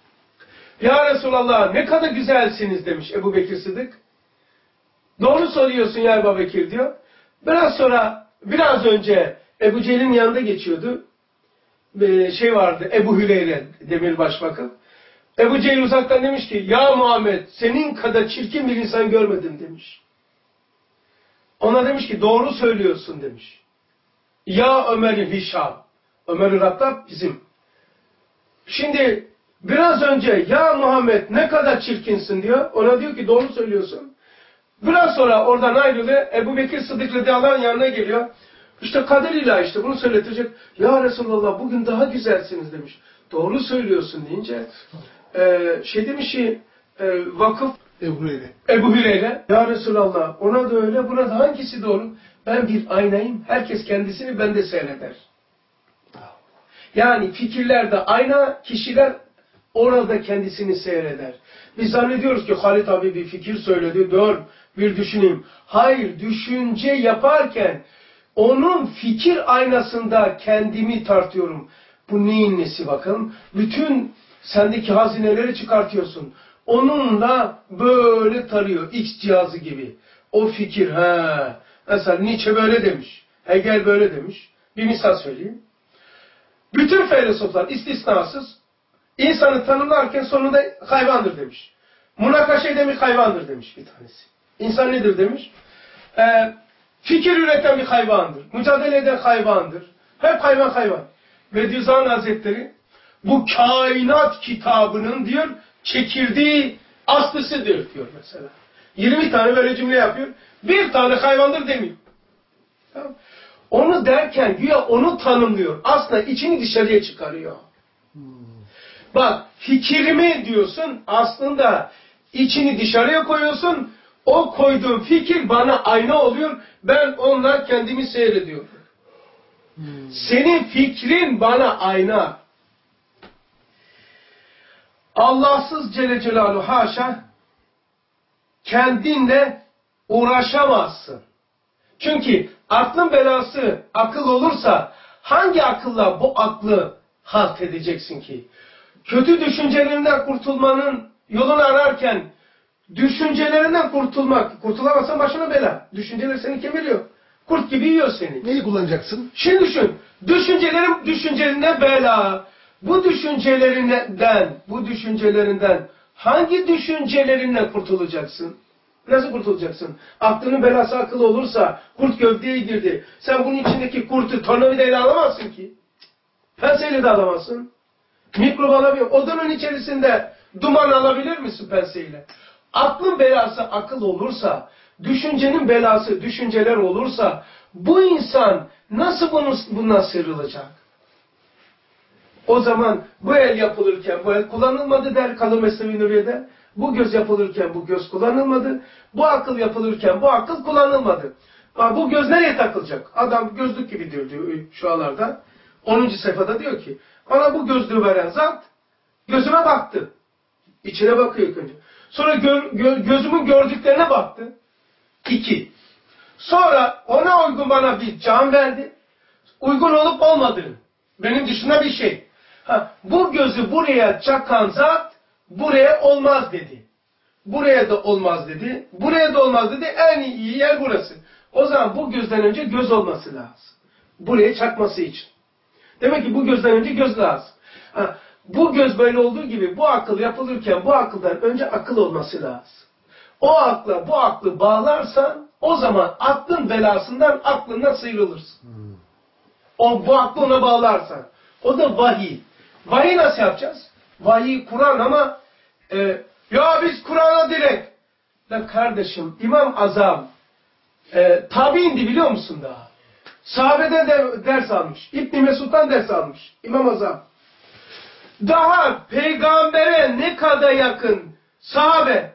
Ya Resulallah ne kadar güzelsiniz demiş Ebu Bekir Sıddık. Doğru söylüyorsun ya Ebu Bekir diyor. Biraz önce Ebu Cehil'in yanında geçiyordu. Vardı Ebu Hüreyre demirbaş vakıf. Ebu Cehil uzaktan demiş ki ya Muhammed senin kadar çirkin bir insan görmedim demiş. Ona demiş ki doğru söylüyorsun demiş. Ya Ömer-i Hişam. Ömer-i Rattab bizim. Şimdi biraz önce ya Muhammed ne kadar çirkinsin diyor. Ona diyor ki doğru söylüyorsun. Biraz sonra oradan ayrılıyor. Ebu Bekir Sıddık radıyallahu yanına geliyor. İşte kader ilahi işte bunu söyletecek. Ya Resulallah bugün daha güzelsiniz demiş. Doğru söylüyorsun deyince demiş ki vakıf Ebu Hüreyre. Ya Resulallah ona da öyle buna da hangisi doğru? Ben bir aynayım. Herkes kendisini bende seyreder. Yani fikirlerde ayna kişiler orada kendisini seyreder. Biz zannediyoruz ki Halit abi bir fikir söyledi. Dur bir düşüneyim. Hayır düşünce yaparken onun fikir aynasında kendimi tartıyorum. Bu neyin nesi bakalım. Bütün sendeki hazineleri çıkartıyorsun. Onunla böyle tarıyor. X cihazı gibi. O fikir. Mesela Nietzsche böyle demiş. Hegel böyle demiş. Bir misal söyleyeyim. Bütün filozoflar istisnasız insanı tanımlarken sonunda hayvandır demiş. Münakaşa demiş hayvandır demiş bir tanesi. İnsan nedir demiş? Fikir üreten bir hayvandır. Mücadele eden hayvandır. Hep hayvan hayvan. Bediüzzaman Hazretleri bu kainat kitabının diyor çekirdeği aslısıdır diyor mesela. 20 tane böyle cümle yapıyor. Bir tane hayvandır demiyor. Tamam. Onu derken güya onu tanımlıyor. Aslında içini dışarıya çıkarıyor. Bak fikrimi diyorsun aslında içini dışarıya koyuyorsun. O koyduğun fikir bana ayna oluyor. Ben onunla kendimi seyrediyorum. Senin fikrin bana ayna. Allahsız Celle Celaluhu haşa kendinle uğraşamazsın. Çünkü aklın belası akıl olursa hangi akılla bu aklı halt edeceksin ki? Kötü düşüncelerinden kurtulmanın yolunu ararken düşüncelerinden kurtulamazsan başına bela. Düşünceler seni kemiriyor. Kurt gibi yiyor seni. Neyi kullanacaksın? Şimdi düşün. Düşüncelerine bela. Bu düşüncelerinden hangi düşüncelerinle kurtulacaksın? Nasıl kurtulacaksın? Aklının belası akıl olursa kurt gövdeye girdi. Sen bunun içindeki kurtu tornavidayla alamazsın ki. Penseyle de alamazsın. Mikrop alabilir. Odanın içerisinde duman alabilir misin penseyle? Aklın belası akıl olursa, düşüncenin belası düşünceler olursa, bu insan nasıl bundan sıyrılacak? O zaman bu el yapılırken bu el kullanılmadı der Kalın Mesnevi Nuriye'de. Bu göz yapılırken bu göz kullanılmadı. Bu akıl yapılırken bu akıl kullanılmadı. Bu göz nereye takılacak? Adam gözlük gibidir diyor şu alarda. 10. sayfada diyor ki, bana bu gözlüğü veren zat gözüme baktı. İçine bakıyor ilk önce. Sonra gözümün gördüklerine baktı. 2. Sonra ona uygun bana bir can verdi. Uygun olup olmadığını. Benim dışında bir şey. Bu gözü buraya çakan zat buraya olmaz dedi. Buraya da olmaz dedi. Buraya da olmaz dedi. En iyi yer burası. O zaman bu gözden önce göz olması lazım. Buraya çakması için. Demek ki bu gözden önce göz lazım. Bu göz böyle olduğu gibi bu akıl yapılırken bu akıldan önce akıl olması lazım. O akla bu aklı bağlarsan o zaman aklın belasından aklından sıyrılırsın. Bu aklı ona bağlarsan. O da vahiy. Vahiy nasıl yapacağız? Vahiy Kur'an ama ya biz Kur'an'a direkt. La kardeşim İmam Azam tabiindi biliyor musun daha? Sahabeden de ders almış. İbn Mesud'dan ders almış. İmam Azam. Daha peygambere ne kadar yakın sahabe.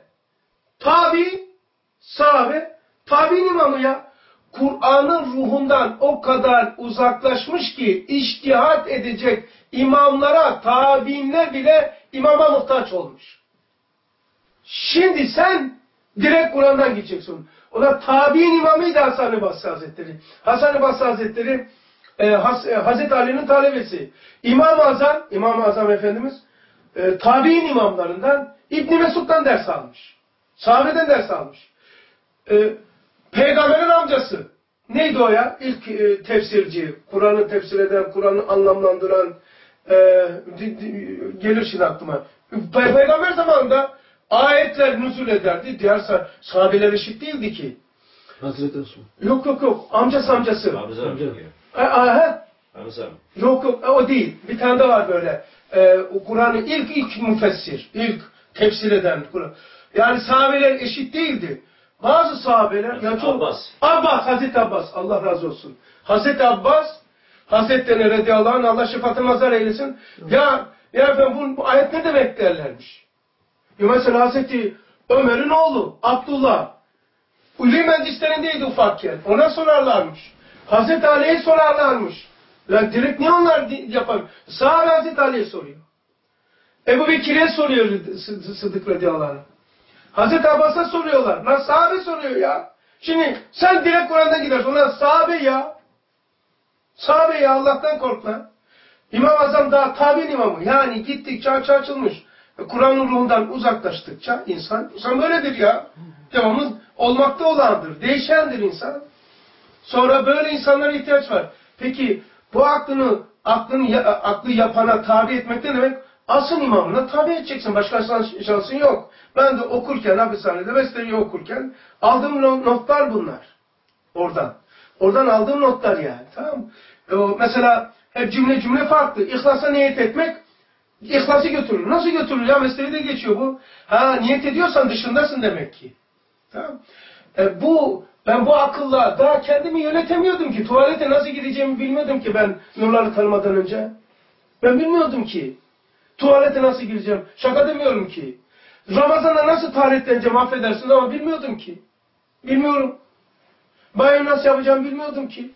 Tabi'in imamı ya. Kur'an'ın ruhundan o kadar uzaklaşmış ki içtihat edecek imamlara, tabi'inler bile imama muhtaç olmuş. Şimdi sen direkt Kur'an'dan gideceksin. O da tabi'in imamıydı Hasan-ı Basri Hazretleri. Hasan-ı Basri Hazretleri Hazreti Ali'nin talebesi. İmam-ı Azam Efendimiz tabi'in imamlarından İbn Mesud'dan ders almış. Sahabeden ders almış. Peygamberin amcası. Neydi o ya? İlk tefsirci. Kur'an'ı tefsir eden, Kur'an'ı anlamlandıran gelir şimdi aklıma. Peygamber zamanında ayetler nüzul ederdi. Diğer sahabeler eşit değildi ki. Hazreti Resul. Yok. Amcası. Hamza. Yok o değil. Bir tane de var böyle. Kur'an'ı ilk müfessir. İlk tefsir eden Kur'an. Yani sahabeler eşit değildi. Bazı sahabeler Hazreti Abbas Allah razı olsun. Hazreti Abbas Hazretlerine radıyallahu anh Allah şefaatine mazhar eylesin. Ya efendim bu ayet ne demek derlermiş. Mesela Hazreti Ömer'in oğlu Abdullah Ulu meclislerindeydi ufakken. Ona sorarlarmış. Hazreti Ali'ye sorarlarmış. Lan direkt niye onlar yapar? Sahabe Hazreti Ali'ye soruyor. Ebu Bekir'e soruyor Sıddık radıyallahu anh. Hazreti Abbas'a soruyorlar. Lan sahabe soruyor ya. Şimdi sen direkt Kur'an'dan gidersin. Ulan sahabe ya. Sahabe ya Allah'tan kork lan. İmam-ı Azam daha tabi'in imamı. Yani gittikçe açılmış. Kur'an'ın ruhundan uzaklaştıkça insan böyledir ya. Devamlı olmakta olandır. Değişendir insan. Sonra böyle insanlara ihtiyaç var. Peki bu aklını aklı yapana tabi etmek ne demek? Asıl imamına tabi edeceksin. Başka şansın yok. Ben de okurken, hapishanede Vesteri'yi okurken aldığım notlar bunlar. Oradan aldığım notlar yani. Tamam mı? Mesela hep cümle farklı. İhlasa niyet etmek, İhlası götürür. Nasıl götürür ya? Vesteri'de geçiyor bu. Niyet ediyorsan dışındasın demek ki. Tamam. Ben bu akılla daha kendimi yönetemiyordum ki. Tuvalete nasıl gideceğimi bilmiyordum ki ben nurları tanımadan önce. Ben bilmiyordum ki. Tuvalete nasıl gireceğim? Şaka demiyorum ki. Ramazan'da nasıl taharetleneceğim affedersiniz ama bilmiyordum ki. Bilmiyorum. Banyo nasıl yapacağım bilmiyordum ki.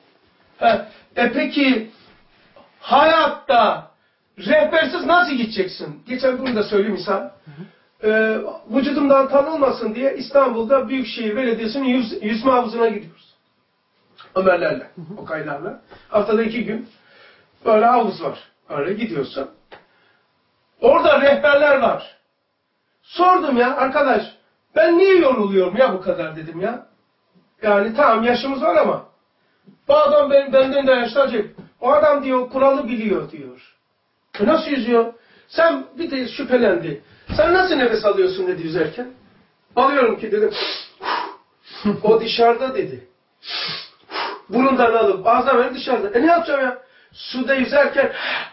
Peki hayatta rehbersiz nasıl gideceksin? Geçen bunu da söyleyeyim misal. Vücudumdan tan olmasın diye İstanbul'da Büyükşehir Belediyesi'nin yüzme havuzuna gidiyoruz. Ömerlerle, Okaylarla. Haftada 2 gün böyle havuz var. Öyle gidiyorsun. Orada rehberler var. Sordum ya arkadaş, ben niye yoruluyorum ya bu kadar dedim ya. Yani tamam yaşımız var ama bu adam benden de yaşlı. O adam diyor kuralı biliyor diyor. Nasıl yüzüyor? Sen bir de şüphelendi. Sen nasıl nefes alıyorsun dedi yüzerken. Alıyorum ki dedim. O dışarıda dedi. Burundan alıp ağzına verip dışarıda. Ne yapacağım ya? Suda yüzerken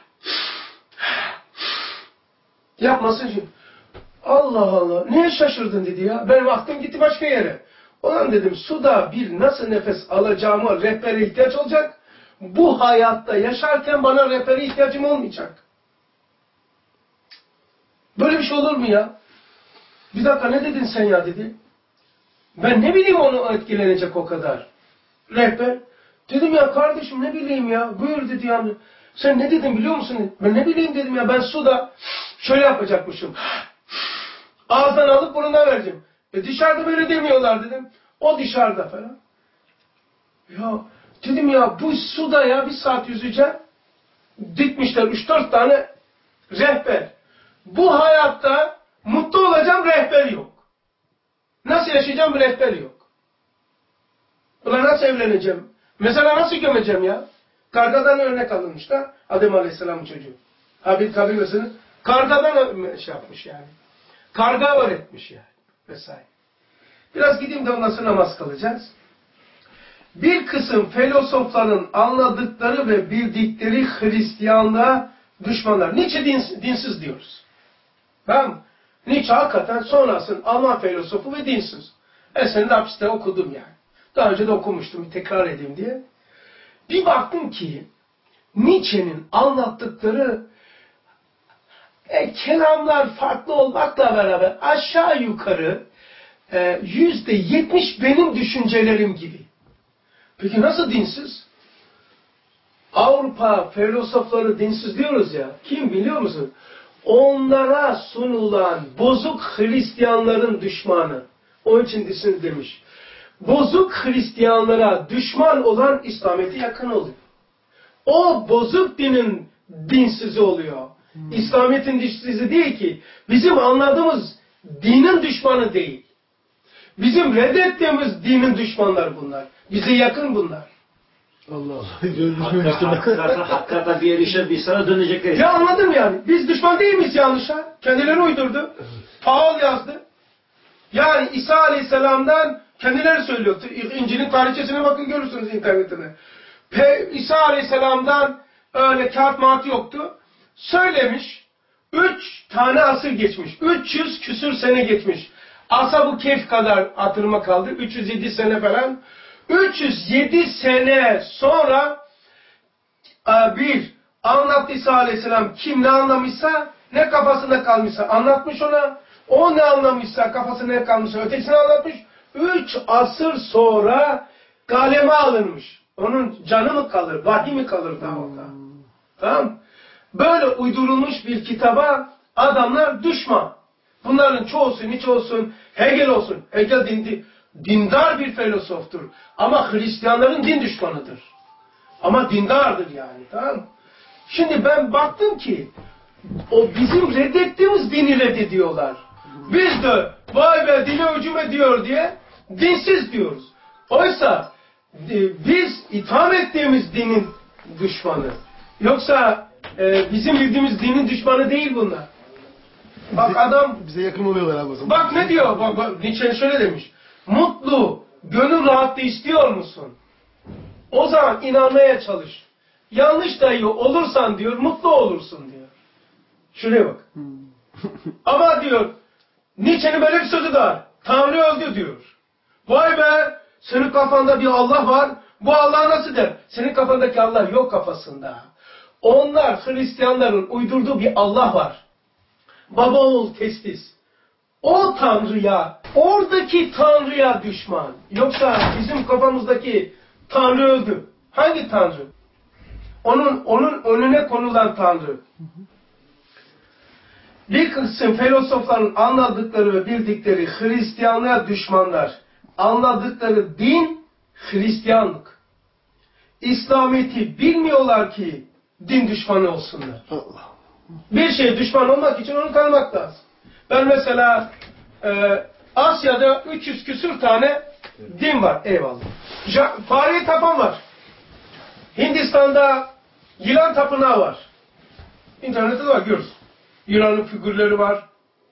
yapmasın şimdi. Allah Allah. Niye şaşırdın dedi ya. Ben baktım gitti başka yere. Ulan dedim suda bir nasıl nefes alacağıma rehbere ihtiyaç olacak. Bu hayatta yaşarken bana rehbere ihtiyacım olmayacak. Böyle bir şey olur mu ya? Bir dakika ne dedin sen ya dedi. Ben ne bileyim onu etkilenecek o kadar. Rehber. Dedim ya kardeşim ne bileyim ya. Buyur dedi yani. Sen ne dedin biliyor musun? Ben ne bileyim dedim ya. Ben suda şöyle yapacakmışım. Ağızdan alıp burundan vereceğim. Dışarıda böyle demiyorlar dedim. O dışarıda falan. Ya dedim ya bu suda ya 1 saat yüzeceğim. Dikmişler 3-4 tane rehber. Bu hayatta mutlu olacağım rehber yok. Nasıl yaşayacağım rehber yok. Ulan nasıl evleneceğim? Mesela nasıl gömeceğim ya? Kargadan örnek alınmış da Adem Aleyhisselam'ın çocuğu. Habil kabilesini kargadan şey yapmış yani. Karga öğretmiş yani. Vesaire. Biraz gideyim de ondan sonra namaz kılacağız. Bir kısım filozofların anladıkları ve bildikleri Hristiyanlığa düşmanlar. Nietzsche dinsiz diyoruz. Ben Nietzsche hakikaten sonrasın Alman filozofu ve dinsiz. Eserini de hapiste okudum yani. Daha önce de okumuştum, tekrar edeyim diye. Bir baktım ki Nietzsche'nin anlattıkları kelamlar farklı olmakla beraber aşağı yukarı %70 benim düşüncelerim gibi. Peki nasıl dinsiz? Avrupa filozofları dinsiz diyoruz ya. Kim biliyor musun? Onlara sunulan bozuk Hristiyanların düşmanı. Onun için dinsiz demiş. Bozuk Hristiyanlara düşman olan İslamiyet'e yakın oluyor. O bozuk dinin dinsizi oluyor. İslamiyet'in dinsizi değil ki. Bizim anladığımız dinin düşmanı değil. Bizim reddettiğimiz dinin düşmanları bunlar. Bize yakın bunlar. Allah Allah. Hakikata bir erişe bir sana dönecekler. Ya anladım yani. Biz düşman değil miyiz yanlışa? Kendileri uydurdu. Paul yazdı. Yani İsa Aleyhisselam'dan kendileri söylüyor. İncil'in tarihçesine bakın görürsünüz internetine. İsa Aleyhisselam'dan öyle kağıt mağat yoktu. Söylemiş. 3 tane asır geçmiş. 300 küsür sene geçmiş. Ashab-ı Kehf kadar hatırıma kaldı. 307 sene falan. 307 sene sonra bir anlattı İsa Aleyhisselam kim ne anlamışsa ne kafasında kalmışsa anlatmış ona. O ne anlamışsa kafasında ne kalmışsa ötekisini anlatmış. 3 asır sonra kaleme alınmış. Onun canı mı kalır, vahiy mi kalır daha orada? Tamam. Böyle uydurulmuş bir kitaba adamlar düşman. Bunların çoğusu, Nietzsche olsun, Hegel olsun. Hegel dindar bir filozoftur. Ama Hristiyanların din düşmanıdır. Ama dindardır yani. Tamam. Şimdi ben baktım ki o bizim reddettiğimiz dini reddediyorlar. Biz de vay be dine hücum ediyor diye dinsiz diyoruz. Oysa biz itham ettiğimiz dinin düşmanı. Yoksa bizim bildiğimiz dinin düşmanı değil bunlar. Bak adam... Bize yakın oluyorlar abi o zaman. Bak ne diyor? Bak, Nietzsche şöyle demiş. Mutlu, gönül rahatlığı istiyor musun? O zaman inanmaya çalış. Yanlış dahi olursan diyor, mutlu olursun diyor. Şuraya bak. Ama diyor, Nietzsche'nin böyle bir sözü de var. Tanrı öldü diyor. Vay be, senin kafanda bir Allah var. Bu Allah nasıl der? Senin kafandaki Allah yok kafasında. Onlar Hristiyanların uydurduğu bir Allah var. Baba oğul testis. O Tanrı'ya, oradaki Tanrı'ya düşman. Yoksa bizim kafamızdaki Tanrı öldü. Hangi Tanrı? Onun önüne konulan Tanrı. Bir kısım filozofların anladıkları ve bildikleri Hristiyanlığa düşmanlar. Anladıkları din Hristiyanlık. İslamiyet'i bilmiyorlar ki din düşmanı olsunlar. Allah. Bir şeye düşman olmak için onu tanımak lazım. Ben mesela Asya'da 300 küsür tane din var. Eyvallah. Fareyi tapan var. Hindistan'da yılan tapınağı var. İnternette de var, görürsün. Yılanın figürleri var.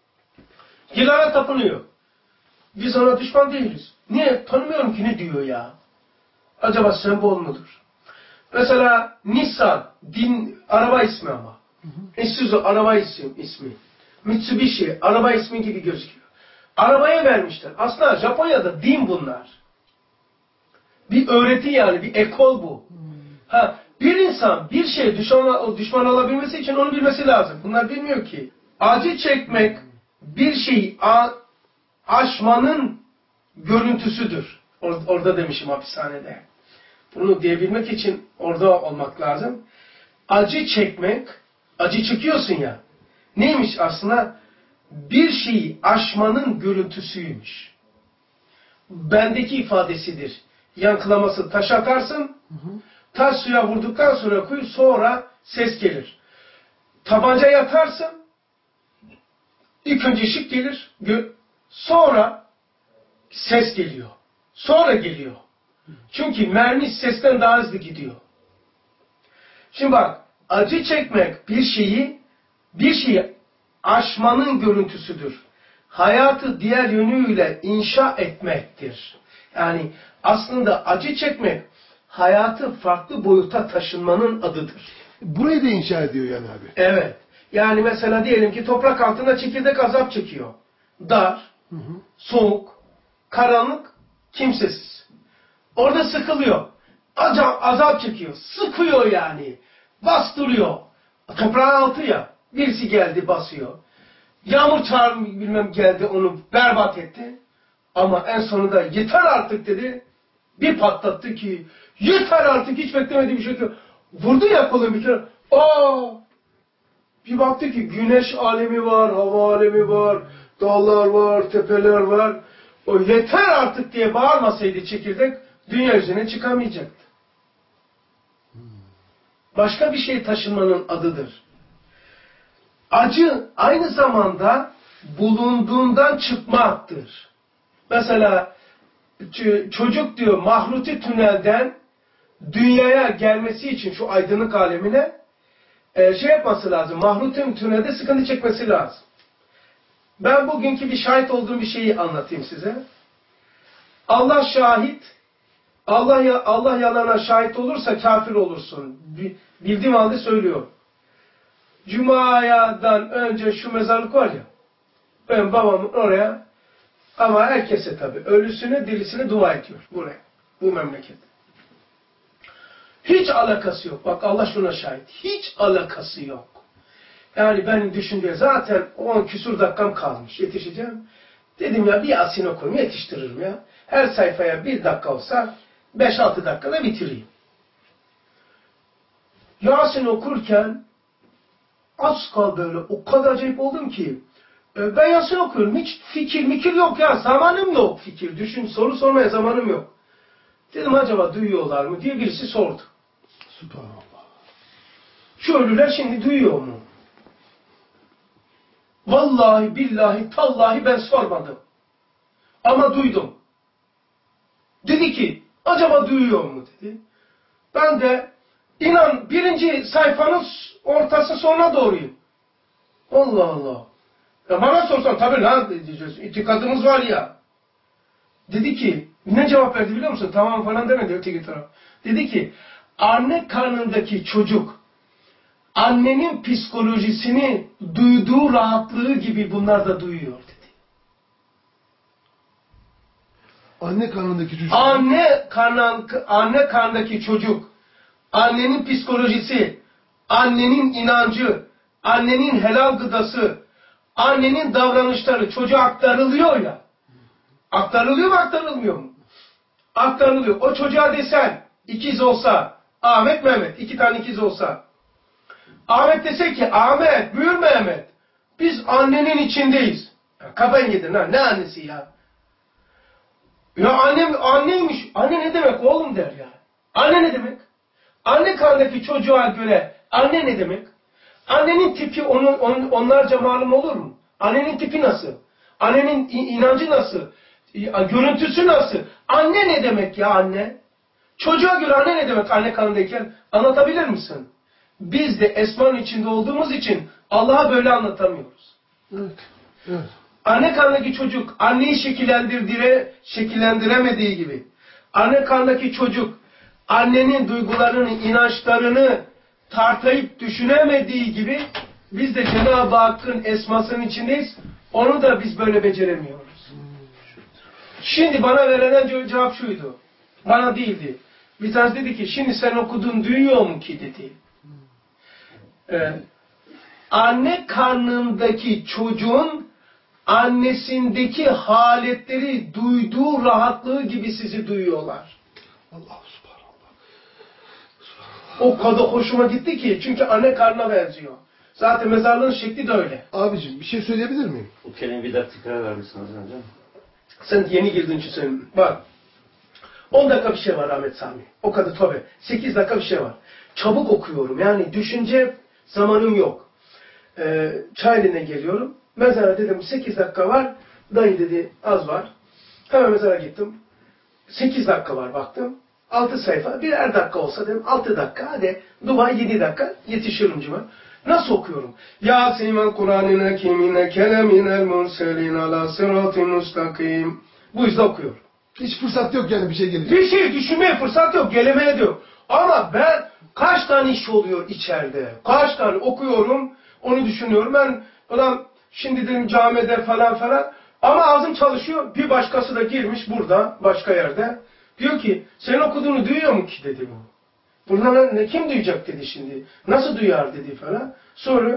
Yılana tapınıyor. Biz ona düşman değiliz. Niye? Tanımıyorum ki ne diyor ya. Acaba sembol mudur? Mesela Nissan, araba ismi ama. Isuzu araba ismi. Mitsubishi araba ismi gibi gözüküyor. Arabaya vermişler. Aslında Japonya'da din bunlar. Bir öğreti yani, bir ekol bu. Bir insan bir şeye düşman olabilmesi için onu bilmesi lazım. Bunlar bilmiyor ki. Acı çekmek bir şeyi aşmanın görüntüsüdür. Orada demişim, hapishanede. Bunu diyebilmek için orada olmak lazım. Acı çekmek, acı çekiyorsun ya. Neymiş aslında? Bir şeyi aşmanın görüntüsüymüş. Bendeki ifadesidir. Yankılaması, taş atarsın. Taş suya vurduktan sonra ses gelir. Tabancayı atarsın. İlk önce ışık gelir. Sonra ses geliyor. Sonra geliyor. Çünkü mermi sesten daha hızlı gidiyor. Şimdi bak, acı çekmek bir şeyi aşmanın görüntüsüdür. Hayatı diğer yönüyle inşa etmektir. Yani aslında acı çekmek hayatı farklı boyuta taşınmanın adıdır. Burayı da inşa ediyor yani abi. Evet. Yani mesela diyelim ki toprak altında çekirdek azap çekiyor. Dar, soğuk, karanlık, kimsesiz. Orada sıkılıyor. Azap çekiyor. Sıkıyor yani. Bastırıyor. Toprağın altı ya. Birisi geldi basıyor. Yağmur çağırdı bilmem geldi onu berbat etti. Ama en sonunda yeter artık dedi. Bir patlattı ki yeter artık, hiç beklemediği bir şey ki. Vurdu ya kolunu bir kere. Bir baktı ki güneş alemi var, hava alemi var, dağlar var, tepeler var. O yeter artık diye bağırmasaydı çekirdek, dünya yüzüne çıkamayacaktı. Başka bir şey taşınmanın adıdır. Acı aynı zamanda bulunduğundan çıkmaktır. Mesela çocuk diyor mahruti tünelden dünyaya gelmesi için şu aydınlık alemine yapması lazım. Mahruti tünelde sıkıntı çekmesi lazım. Ben bugünkü bir şahit olduğum bir şeyi anlatayım size. Allah şahit, Allah yalana şahit olursa kafir olursun. Bildiğim halde söylüyor. Cuma'dan önce şu mezarlık var ya, ben babamın oraya, ama herkese tabii, ölüsüne dirisine dua ediyor buraya, bu memleket. Hiç alakası yok. Bak Allah şuna şahit. Hiç alakası yok. Yani benim düşündüğüm zaten 10 küsur dakikam kalmış. Yetişeceğim. Dedim ya bir Yasin okurum, yetiştiririm ya. Her sayfaya 1 dakika olsa 5-6 dakikada bitireyim. Yasin okurken az kaldı böyle. O kadar acayip oldum ki. Ben Yasin okuyorum. Hiç fikir yok ya. Zamanım yok fikir. Soru sormaya zamanım yok. Dedim acaba duyuyorlar mı diye birisi sordu. Subhanallah. Şu ölüler şimdi duyuyor mu? Vallahi billahi tallahi ben sormadım. Ama duydum. Dedi ki acaba duyuyor mu dedi. Ben de İnan birinci sayfanın ortası sonuna doğruyum. Allah Allah. Ya bana sorsan tabii lan diyeceğiz. İtikadımız var ya. Dedi ki, ne cevap verdi biliyor musun? Tamam falan demedi öteki taraf. Dedi ki, anne karnındaki çocuk, annenin psikolojisini duyduğu rahatlığı gibi bunlar da duyuyor dedi. Anne karnındaki çocuk. Anne karnındaki çocuk, annenin psikolojisi, annenin inancı, annenin helal gıdası, annenin davranışları çocuğa aktarılıyor ya. Aktarılıyor mu aktarılmıyor mu? Aktarılıyor. O çocuğa desen ikiz olsa, Ahmet Mehmet, 2 tane ikiz olsa, Ahmet dese ki Ahmet, buyur Mehmet, biz annenin içindeyiz. Ya, kafayı yedin ha, ne annesi ya? Ya anneymiş. Anne ne demek oğlum der ya. Anne ne demek? Anne karnındaki çocuğa göre anne ne demek? Annenin tipi onlarca malum olur mu? Annenin tipi nasıl? Annenin inancı nasıl? Görüntüsü nasıl? Anne ne demek ya anne? Çocuğa göre anne ne demek anne karnındayken? Anlatabilir misin? Biz de Esma'nın içinde olduğumuz için Allah'a böyle anlatamıyoruz. Evet. Evet. Anne karnındaki çocuk anneyi şekillendiremediği gibi, anne karnındaki çocuk annenin duygularını, inançlarını tartayıp düşünemediği gibi biz de Cenab-ı Hakk'ın esmasının içindeyiz. Onu da biz böyle beceremiyoruz. Şimdi bana verilen cevap şuydu. Bana değildi. Bir tanesi dedi ki şimdi sen okudun duyuyor mu ki dedi. Anne karnındaki çocuğun annesindeki haletleri duyduğu rahatlığı gibi sizi duyuyorlar. Allah subhanallah. O kadar hoşuma gitti ki çünkü anne karnına benziyor. Zaten mezarlığın şekli de öyle. Abicim bir şey söyleyebilir miyim? Bu kelimeyi bir daha tekrar vermişsin az önce. Sen yeni girdiğin için söyleyeyim. Bak. 10 dakika bir şey var Ahmet Sami. O kadar tabii. 8 dakika bir şey var. Çabuk okuyorum. Yani düşünce zamanım yok. Çayeli'ne geliyorum. Mezara dedim 8 dakika var. Dayı dedi az var. Hemen mezara gittim. 8 dakika var baktım. 6 sayfa. Birer dakika olsa dedim 6 dakika. Hadi Dubai 7 dakika yetişirim civar. Nasıl okuyorum? Yasin vel Kur'an'ın hakimine keleminel murselin ala sıratı mustakim. Bu yüzden okuyorum. Hiç fırsat yok yani bir şey gelecek. Bir şey düşünmeye fırsat yok, gelemeye de yok. Ama ben kaç tane iş oluyor içeride? Kaç tane okuyorum, onu düşünüyorum. Ben ulan şimdi dedim camide falan. Ama ağzım çalışıyor. Bir başkası da girmiş burada, başka yerde. Diyor ki, senin okuduğunu duyuyor mu ki dedi bu. Bundan ne kim duyacak dedi şimdi. Nasıl duyar dedi falan. Soruyor.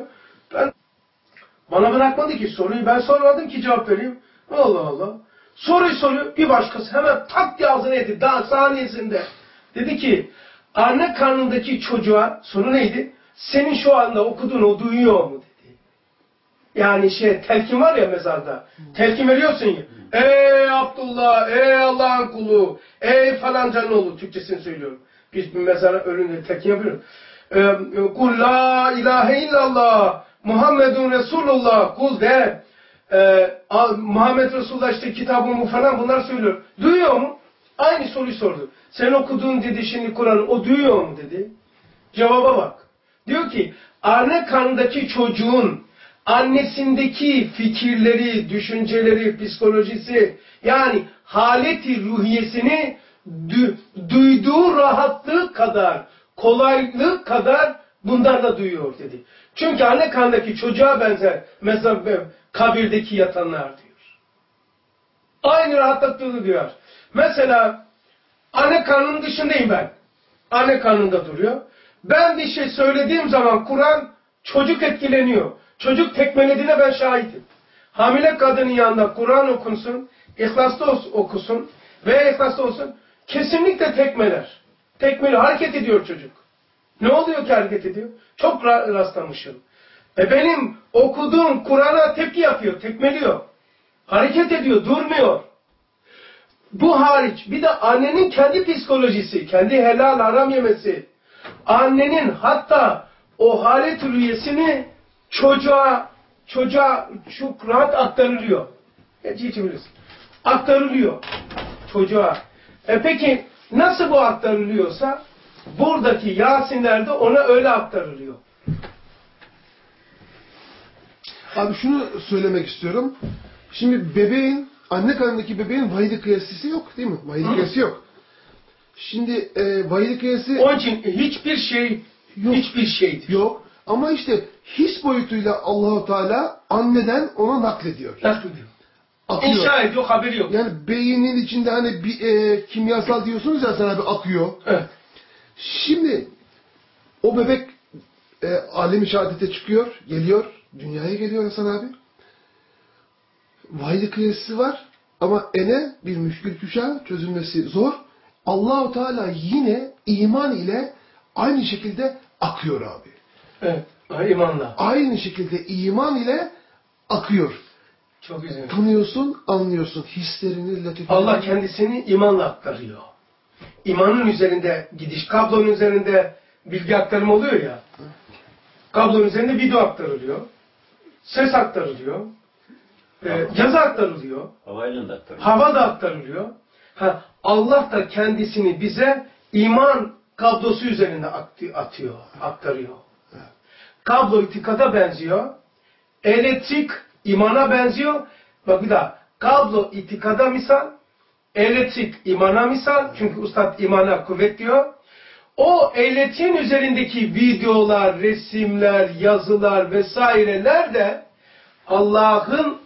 Bana bırakmadı ki soruyu. Ben sormadım ki cevap vereyim. Allah Allah. Soruyu soruyor. Bir başkası hemen tak diye ağzına yedi. Daha saniyesinde. Dedi ki anne karnındaki çocuğa soru neydi? Senin şu anda okuduğunu o duyuyor mu dedi. Yani telkin var ya mezarda. Telkin veriyorsun ya. Ey Abdullah, ey Allah'ın kulu, ey falancanın oğlu. Türkçesini söylüyorum. Biz bir mezara ölünce telkin yapıyoruz. Kul la ilahe illallah. Muhammedun Resulullah. Kul de. Muhammed Resulullah işte kitabımı falan bunlar söylüyor. Duyuyor mu? Aynı soruyu sordu. Sen okuduğun dedi şimdi Kur'an o duyuyor mu dedi. Cevaba bak. Diyor ki anne karnındaki çocuğun annesindeki fikirleri, düşünceleri, psikolojisi yani haleti ruhiyesini duyduğu rahatlık kadar, kolaylık kadar bunlarla duyuyor dedi. Çünkü anne karnındaki çocuğa benzer mesela kabirdeki yatanlar diyor. Aynı rahatlıkla diyor. Mesela anne karnının dışındayım ben. Anne karnında duruyor. Ben bir şey söylediğim zaman Kur'an çocuk etkileniyor. Çocuk tekmelediğine ben şahidim. Hamile kadının yanında Kur'an okunsun, İhlas'ta okusun veya İhlas'ta olsun kesinlikle tekmeler. Tekmeli hareket ediyor çocuk. Ne oluyor ki hareket ediyor? Çok rastlamışım. Benim okuduğum Kur'an'a tepki yapıyor, tekmeliyor. Hareket ediyor, durmuyor. Bu hariç bir de annenin kendi psikolojisi, kendi helal haram yemesi, annenin hatta o halet rüyesini çocuğa çok rahat aktarılıyor. Hiç bilirsin. Aktarılıyor çocuğa. Peki nasıl bu aktarılıyorsa buradaki Yasinler de ona öyle aktarılıyor. Abi şunu söylemek istiyorum. Şimdi bebeğin, anne karnındaki bebeğin vahidi kıyasisi yok değil mi? Vahidi kıyası yok. Şimdi vahidi kıyası Onun için hiçbir şey yok. hiçbir şeydir. Yok. Ama işte his boyutuyla Allahu Teala anneden ona naklediyor. Nasıl diyor? Akıyor. İnşa ediyor, haberi yok. Yani beynin içinde hani bir kimyasal diyorsunuz ya sana bir akıyor. Evet. Şimdi o bebek alem-i şehadete çıkıyor, geliyor, dünyaya geliyor Hasan abi. Vahidi kıyası var ama bir müşkül küşa, çözülmesi zor. Allahu Teala yine iman ile aynı şekilde akıyor abi. Evet. İmanla. Aynı şekilde iman ile akıyor. Çok güzel. Tanıyorsun, anlıyorsun. Hislerini, latifini. Allah kendisini imanla aktarıyor. İmanın üzerinde gidiş, kablonun üzerinde bilgi aktarımı oluyor ya. Kablonun üzerinde video aktarılıyor. Ses aktarılıyor. Yazı aktarılıyor. Havayla da aktarıyor. Hava da aktarılıyor. Allah da kendisini bize iman kablosu üzerinde aktarıyor. Kablo itikada benziyor. Elektrik imana benziyor. Bak bir daha. Kablo itikada misal. Elektrik imana misal. Çünkü Üstad imana kuvvet diyor. O elektriğin üzerindeki videolar, resimler, yazılar vesaireler de Allah'ın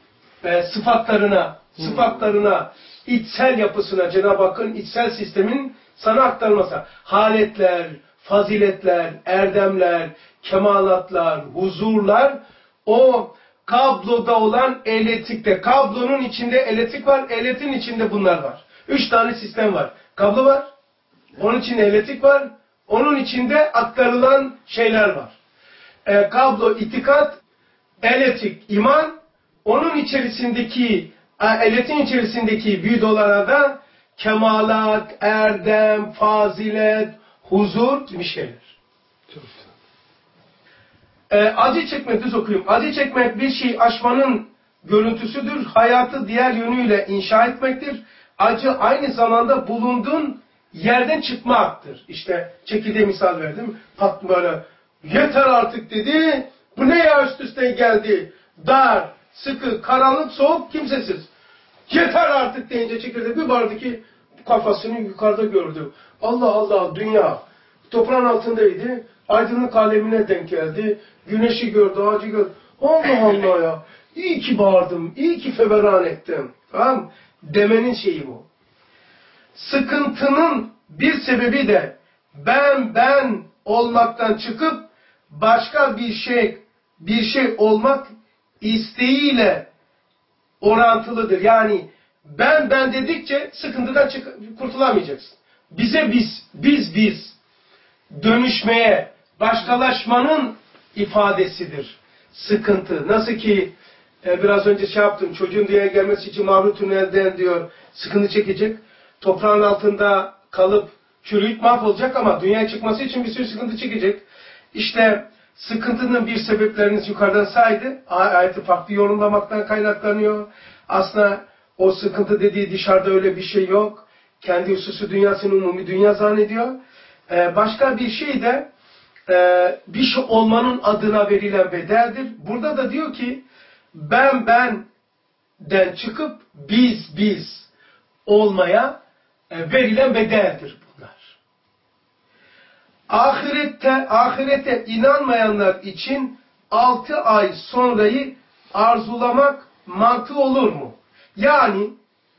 sıfatlarına, içsel yapısına, Cenab-ı Hakk'ın içsel sistemin sana aktarması. Haletler, faziletler, erdemler, kemalatlar, huzurlar, o kabloda olan elektrikte. Kablonun içinde elektrik var, elektriğin içinde bunlar var. 3 tane sistem var. Kablo var, onun içinde elektrik var, onun içinde aktarılan şeyler var. Kablo, itikat, elektrik, iman, onun içerisindeki, elektriğin içerisindeki videolara da kemalat, erdem, fazilet, huzur gibi şeyler. Çok güzel. Acı çekmek, düz okuyayım. Acı çekmek bir şey aşmanın görüntüsüdür. Hayatı diğer yönüyle inşa etmektir. Acı aynı zamanda bulunduğun yerden çıkmaktır. İşte çekirdeği misal verdim. Pat böyle yeter artık dedi. Bu ne ya üst üste geldi. Dar, sıkı, karanlık, soğuk, kimsesiz. Yeter artık deyince çekirdeği bir vardı ki kafasını yukarıda gördü. Allah Allah dünya. Toprağın altındaydı. Aydınlık alemine denk geldi. Güneşi gördü, ağacı gördü. Allah Allah ya. İyi ki bağırdım. İyi ki feveran ettim. Tamam. Demenin şeyi bu. Sıkıntının bir sebebi de ben olmaktan çıkıp başka bir şey olmak isteğiyle orantılıdır. Yani ben dedikçe sıkıntıdan kurtulamayacaksın. Bize biz dönüşmeye, başkalaşmanın ifadesidir sıkıntı. Nasıl ki biraz önce yaptım, çocuğun dünyaya gelmesi için mağrur tünelden diyor, sıkıntı çekecek. Toprağın altında kalıp çürüyüp mahvolacak ama dünyaya çıkması için bir sürü sıkıntı çekecek. İşte sıkıntının bir sebeplerini yukarıdan saydı. Ayeti farklı yorumlamaktan kaynaklanıyor. Aslında o sıkıntı dediği dışarıda öyle bir şey yok. Kendi hususu dünyasını umumi dünya zannediyor. Başka bir şey de bir şey olmanın adına verilen bedeldir. Burada da diyor ki benden çıkıp biz olmaya verilen bedeldir bunlar. Ahirete inanmayanlar için 6 ay sonrayı arzulamak mantığı olur mu? Yani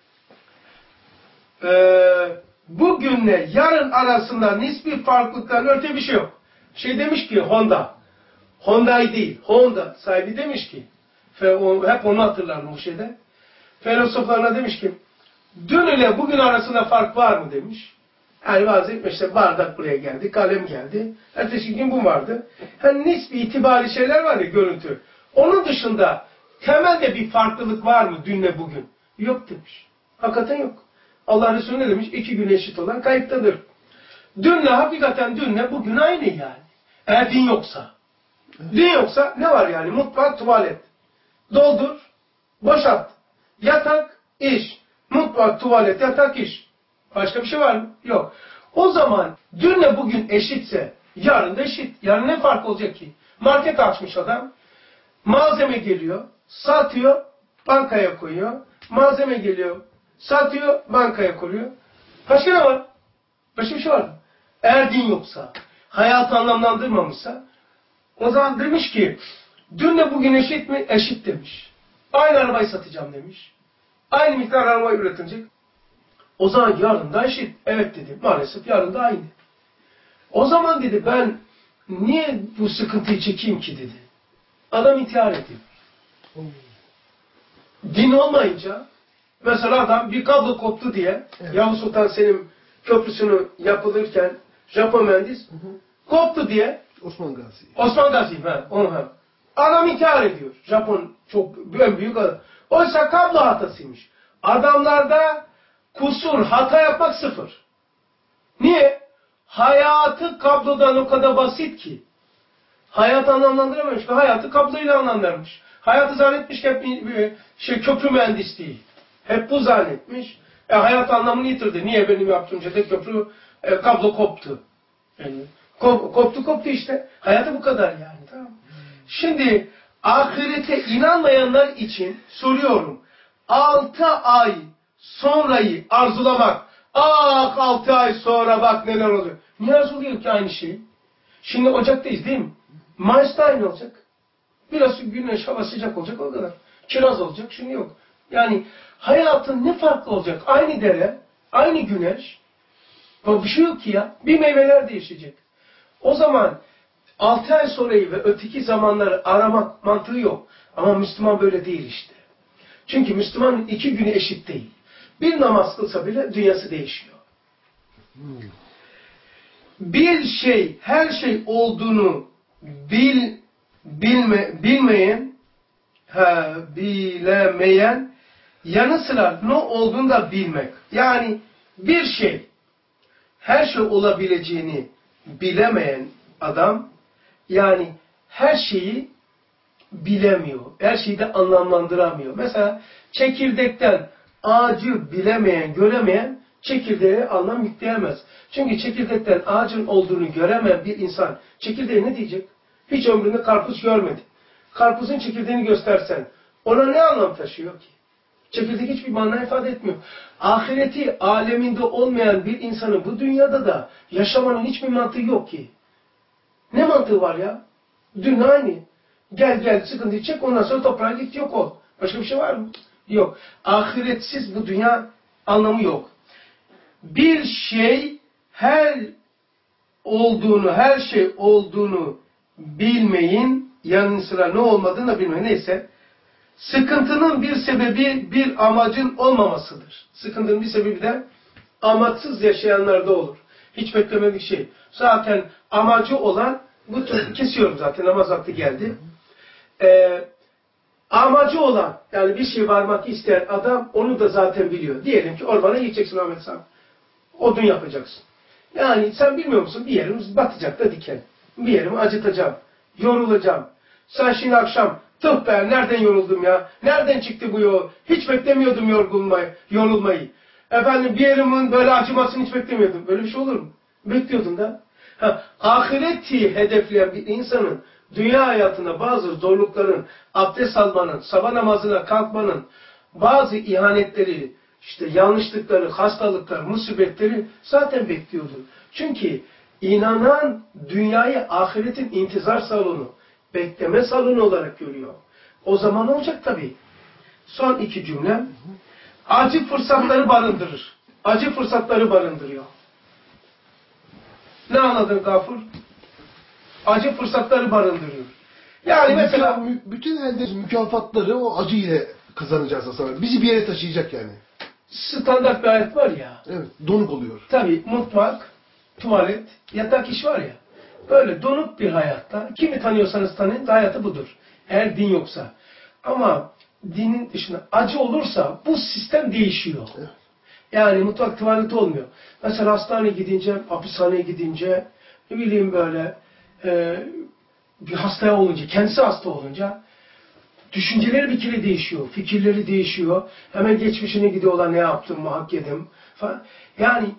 bugünle yarın arasında nispi farklılıktan öte bir şey yok. Demiş ki Honda'yı değil, Honda sahibi demiş ki, hep onu hatırlarım bu şeyde. Filozoflarına demiş ki, dün ile bugün arasında fark var mı demiş. Yani bazı işte bardak buraya geldi, kalem geldi. Ertesi gün bu vardı. Hani nispi itibari şeyler var ya, görüntü. Onun dışında temelde bir farklılık var mı dünle bugün? Yok demiş. Hakikaten yok. Allah Resulü ne demiş? 2 gün eşit olan kayıptadır. Hakikaten dünle bugün aynı yani. Eğer din yoksa. Din yoksa ne var yani? Mutfak, tuvalet. Doldur, boşalt. Yatak, iş. Mutfak, tuvalet, yatak, iş. Başka bir şey var mı? Yok. O zaman dünle bugün eşitse yarın da eşit. Yarın ne fark olacak ki? Market açmış adam. Malzeme geliyor, satıyor, bankaya koyuyor. Malzeme geliyor, satıyor, bankaya koyuyor. Başka ne var? Başka bir şey var mı? Eğer din yoksa, hayatı anlamlandırmamışsa, o zaman demiş ki, dünle bugün eşit mi? Eşit demiş. Aynı arabayı satacağım demiş. Aynı miktar araba üretilecek. O zaman yarın da eşit. Evet dedi. Maalesef yarın da aynı. O zaman dedi ben niye bu sıkıntıyı çekeyim ki dedi. Adam intihar ediyor. Din olmayınca mesela adam bir kablo koptu diye Yavuz Sultan Selim köprüsünü yapılırken Japon mühendis koptu diye Osman Gazi adam intihar ediyor. Japon çok en büyük adam. Oysa kablo hatasıymış. Adamlarda kusur, hata yapmak sıfır. Niye? Hayatı kablodan o kadar basit ki. Hayatı anlamlandıramamış. Hayatı kabloyla anlamlandırmış. Hayatı zannetmiş ki hep köprü mühendisliği. Hep bu zannetmiş. Hayat anlamını yitirdi. Niye benim yaptığım şeyde köprü kablo koptu. Yani, koptu işte. Hayatı bu kadar yani. Tamam. Şimdi ahirete inanmayanlar için soruyorum. 6 ay sonrayı arzulamak. 6 ay sonra bak neler oluyor. Niye arzuluyor ki aynı şeyi? Şimdi Ocak'tayız değil mi? Mayıs'ta aynı olacak. Biraz güneş hava sıcak olacak o kadar. Kiraz olacak şimdi yok. Yani hayatın ne farklı olacak? Aynı dere, aynı güneş. Bir şey yok ki ya. Bir meyveler değişecek. O zaman 6 ay sonrayı ve öteki zamanları aramak mantığı yok. Ama Müslüman böyle değil işte. Çünkü Müslümanın 2 günü eşit değil. Bir namaz kılsa bile dünyası değişiyor. Bir şey, her şey olduğunu bilemeyen, yanı sıra ne olduğunu da bilmek. Yani bir şey, her şey olabileceğini bilemeyen adam, yani her şeyi bilemiyor. Her şeyi de anlamlandıramıyor. Mesela çekirdekten ağacı bilemeyen, göremeyen çekirdeğe anlam yükleyemez. Çünkü çekirdekten ağacın olduğunu göremeyen bir insan çekirdeğe ne diyecek? Hiç ömründe karpuz görmedi. Karpuzun çekirdeğini göstersen ona ne anlam taşıyor ki? Çekirdek hiçbir mana ifade etmiyor. Ahireti aleminde olmayan bir insanın bu dünyada da yaşamanın hiçbir mantığı yok ki. Ne mantığı var ya? Dün aynı. Gel sıkıntıyı çek ondan sonra toprağa git yok ol. Başka bir şey var mı? Yok. Ahiretsiz bu dünya anlamı yok. Bir şey her şey olduğunu bilmeyin, yanı sıra ne olmadığını da bilmeyin. Neyse. Sıkıntının bir sebebi bir amacın olmamasıdır. Sıkıntının bir sebebi de amaçsız yaşayanlarda olur. Hiç beklemedik şey. Zaten amacı olan, bu tür kesiyorum zaten namaz vakti geldi. Amacı olan, yani bir şey varmak isteyen adam onu da zaten biliyor. Diyelim ki ormana gideceksin Ahmet Sağ. Odun yapacaksın. Yani sen bilmiyor musun? Bir yerim batacak da diken. Bir yerimi acıtacağım. Yorulacağım. Sen şimdi akşam tıh be nereden yoruldum ya? Nereden çıktı bu yol? Hiç beklemiyordum yorulmayı. Efendim bir yerimin böyle acımasını hiç beklemiyordum. Böyle bir şey olur mu? Bekliyordun da. Ahireti hedefleyen bir insanın dünya hayatında bazı zorlukların, abdest almanın, sabah namazına kalkmanın, bazı ihanetleri, işte yanlışlıkları, hastalıklar, musibetleri zaten bekliyordu. Çünkü inanan dünyayı ahiretin intizar salonu, bekleme salonu olarak görüyor. O zaman olacak tabii. Son 2 cümlem. Acı fırsatları barındırır. Acı fırsatları barındırıyor. Ne anladın Gafur? Acı fırsatları barındırıyor. Yani mesela bütün elde mükafatları o acı ile kazanacağız aslında. Bizi bir yere taşıyacak yani. Standart bir hayat var ya. Evet, donuk oluyor. Tabii mutfak, tuvalet, yatak iş var ya. Böyle donuk bir hayatta, kimi tanıyorsanız tanıyın, hayatı budur. Eğer din yoksa. Ama dinin dışında acı olursa bu sistem değişiyor. Evet. Yani mutfak tuvalet olmuyor. Mesela hastaneye gidince, hapishaneye gidince, ne bileyim böyle bir hastaya olunca, kendisi hasta olunca düşünceleri bir kere değişiyor, fikirleri değişiyor. Hemen geçmişine gidiyorlar, ne yaptım, hak yedim falan. Yani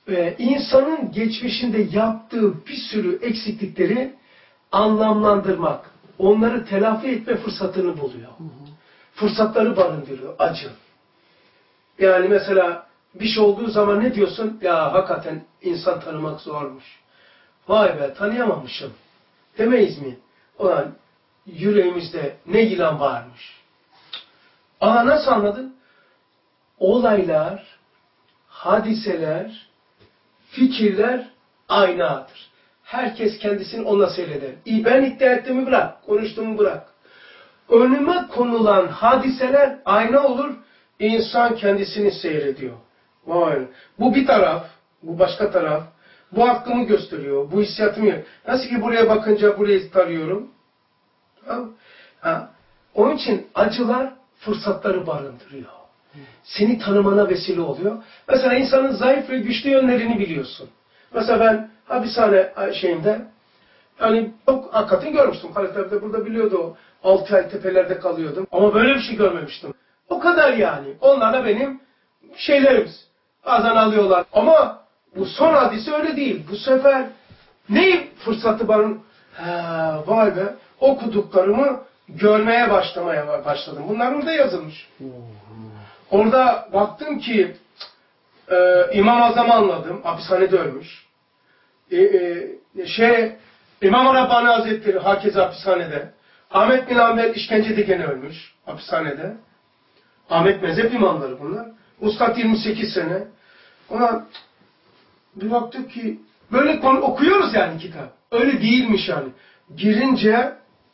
insanın geçmişinde yaptığı bir sürü eksiklikleri anlamlandırmak, onları telafi etme fırsatını buluyor. Fırsatları barındırıyor, acı. Yani mesela bir şey olduğu zaman ne diyorsun? Ya hakikaten insan tanımak zormuş. Vay be, tanıyamamışım. Demeyiz mi? Ulan yüreğimizde ne yılan varmış. Aa, nasıl anladın? Olaylar, hadiseler, fikirler aynadır. Herkes kendisini ona seyreder. Ben iddia ettiğimi bırak, konuştuğumu bırak. Önüme konulan hadiseler ayna olur, insan kendisini seyrediyor. Vay. Bu bir taraf, bu başka taraf. Bu hakkımı gösteriyor, bu hissiyatımı. Nasıl ki buraya bakınca burayı tarıyorum. Tamam. Onun için acılar fırsatları barındırıyor. Seni tanımana vesile oluyor. Mesela insanın zayıf ve güçlü yönlerini biliyorsun. Mesela ben hapishane şeyinde yani çok hakikaten görmüştüm. Kalitede burada biliyordu o. 6 ay tepelerde kalıyordum. Ama böyle bir şey görmemiştim. O kadar yani. Onlar da benim şeylerimiz. Bazen alıyorlar. Ama bu son hadise öyle değil. Bu sefer ne fırsatı barın? Vay be. Okuduklarımı görmeye başladım. Bunlar orada yazılmış. Orada baktım ki İmam Azam'ı anladım. Hapishanede ölmüş. İmam Rabbani Hazretleri hakeza hapishanede. Ahmet bin Hanbel işkencede gene ölmüş. Hapishanede. Ahmet mezhep imamları bunlar. Ustad 28 sene. Ona bir baktık ki böyle konu okuyoruz yani kitap. Öyle değilmiş yani. Girince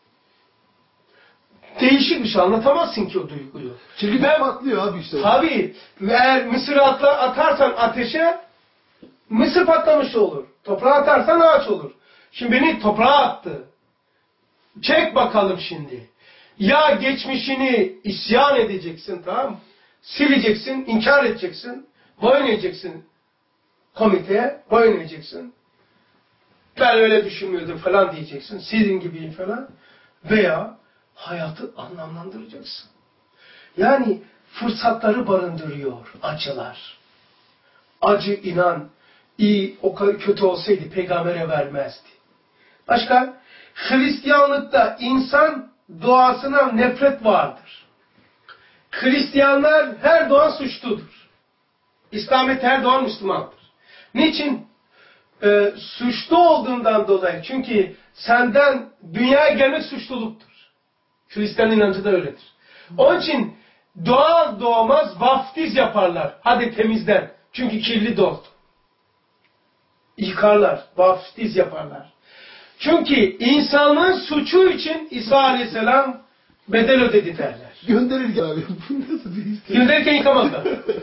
değişik bir şey, anlatamazsın ki o duyguyu. Çünkü ben patlıyor abi işte. Tabii. Eğer mısır atarsan ateşe mısır patlamış olur. Toprağa atarsan ağaç olur. Şimdi beni toprağa attı. Çek bakalım şimdi. Ya geçmişini isyan edeceksin, tamam mı? Sileceksin, inkar edeceksin. Boyun eğeceksin komiteye, boyun eğeceksin. Ben öyle düşünmüyordum falan diyeceksin. Sizin gibiyim falan. Veya hayatı anlamlandıracaksın. Yani fırsatları barındırıyor acılar. Acı inan, iyi o kadar kötü olsaydı peygambere vermezdi. Başka? Hristiyanlıkta insan doğasına nefret vardır. Hristiyanlar her doğan suçludur. İslamiyet her doğan Müslümandır. Niçin? Suçlu olduğundan dolayı. Çünkü senden dünyaya gelmek suçluluktur. Hristiyan inancı da öyledir. Onun için doğal doğmaz vaftiz yaparlar. Hadi temizlen. Çünkü kirli doğdu. Yıkarlar. Vaftiz yaparlar. Çünkü insanlığın suçu için İsa Aleyhisselam bedel ödedi derler. Gönderirken abi. Bu nasıl bir his? Gönderirken yıkamazlar.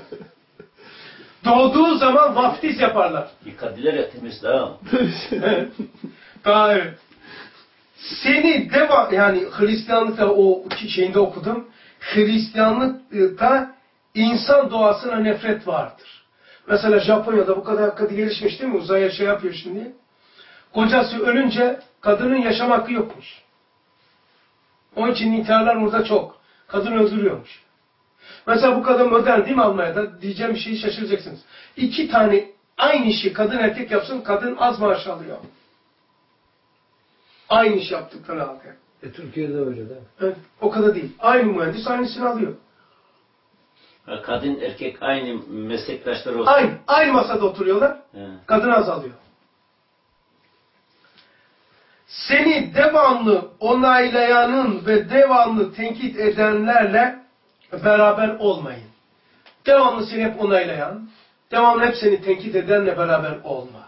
Doğduğu zaman vaftiz yaparlar. Yıkadılar ya temiz daha. Evet. Daha evet. Seni yani Hristiyanlıkta o şeyinde okudum. Hristiyanlıkta insan doğasına nefret vardır. Mesela Japonya'da bu kadar hakikaten gelişmiş değil mi? Uzaya şey yapıyor şimdi. Kocası ölünce kadının yaşam hakkı yokmuş. Onun için intiharlar orada çok. Kadın öldürüyormuş. Mesela bu kadın modern değil mi Almanya'da? Diyeceğim bir şeyi şaşıracaksınız. 2 tane aynı işi kadın erkek yapsın, kadın az maaş alıyor. Aynı iş yaptıkları halde. Türkiye'de öyle değil mi? Evet, o kadar değil. Aynı mühendis aynısını alıyor. Kadın erkek aynı meslektaşları olsun. Aynı masada oturuyorlar. He. Kadın az alıyor. Seni devamlı onaylayanın ve devamlı tenkit edenlerle beraber olmayın. Devamlı seni hep onaylayan, devamlı hep seni tenkit edenle beraber olma.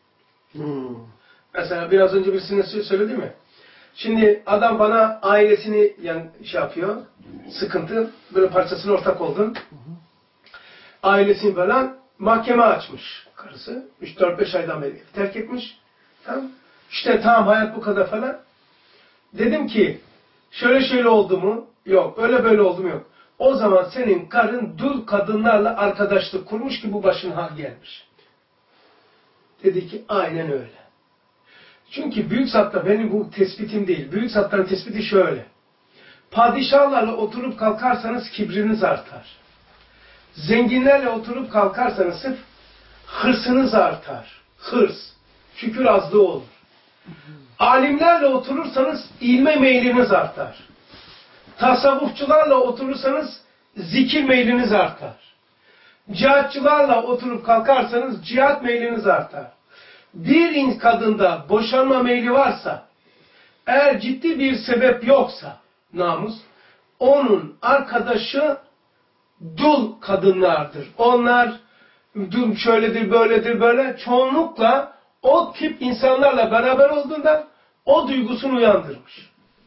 Mesela biraz önce birisine söyledi mi? Şimdi adam bana ailesini yani şey yapıyor, sıkıntı, böyle parçasına ortak oldun. Ailesini falan mahkeme açmış karısı. 3-4-5 aydan beri terk etmiş. Tamam. İşte tamam hayat bu kadar falan. Dedim ki şöyle oldu mu? Yok. Öyle böyle oldu mu? Yok. O zaman senin karın dul kadınlarla arkadaşlık kurmuş ki bu başına gelmiş. Dedi ki aynen öyle. Çünkü büyük zatlar benim bu tespitim değil. Büyük zatların tespiti şöyle. Padişahlarla oturup kalkarsanız kibriniz artar. Zenginlerle oturup kalkarsanız sırf hırsınız artar. Hırs. Şükür azlığı olur. Alimlerle oturursanız ilme meyliniz artar. Tasavvufçularla oturursanız zikir meyliniz artar. Cihatçılarla oturup kalkarsanız cihat meyliniz artar. Bir kadında boşanma meyli varsa, eğer ciddi bir sebep yoksa, namus, onun arkadaşı dul kadınlardır. Onlar dul şöyledir, böyledir, böyle. Çoğunlukla o tip insanlarla beraber olduğundan o duygusunu uyandırmış.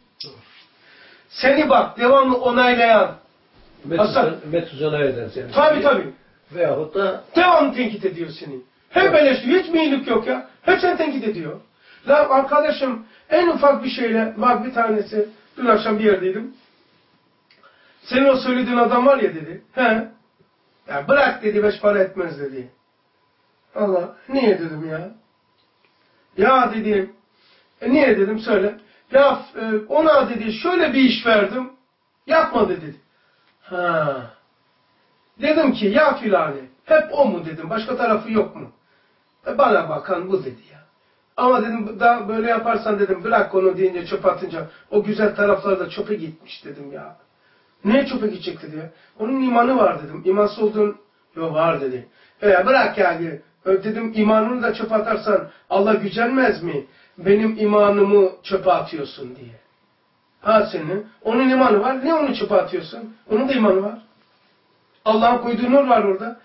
Seni bak, devamlı onaylayan, Metuzana eden seni. tabii. Veyahut da Devamlı tenkit ediyor seni. Hep eleştiriyor. Hiç mi iyilik yok ya? Hep seni tenkit ediyor. La arkadaşım en ufak bir şeyle, bak bir tanesi, dün akşam bir yerdeydim. Senin o söylediğin adam var ya dedi. He. Ya bırak dedi, 5 para etmez dedi. Allah, niye dedim ya? Ya dedim, niye dedim söyle. Ya ona dedi şöyle bir iş verdim, yapmadı dedi. Ha. Dedim ki ya filani, hep o mu dedim, başka tarafı yok mu? Bana bakan bu dedi ya. Ama dedim daha böyle yaparsan dedim, bırak onu deyince, çöpe atınca o güzel tarafları da çöpe gitmiş dedim ya. Niye çöpe gidecek dedi ya. Onun imanı var dedim. İmansız olduğun, yok var dedi. Bırak yani. Dedim imanını da çöpe atarsan Allah gücenmez mi? Benim imanımı çöpe atıyorsun diye. Ha senin. Onun imanı var. Niye onu çöpe atıyorsun? Onun da imanı var. Allah'ın koyduğu nur var orada.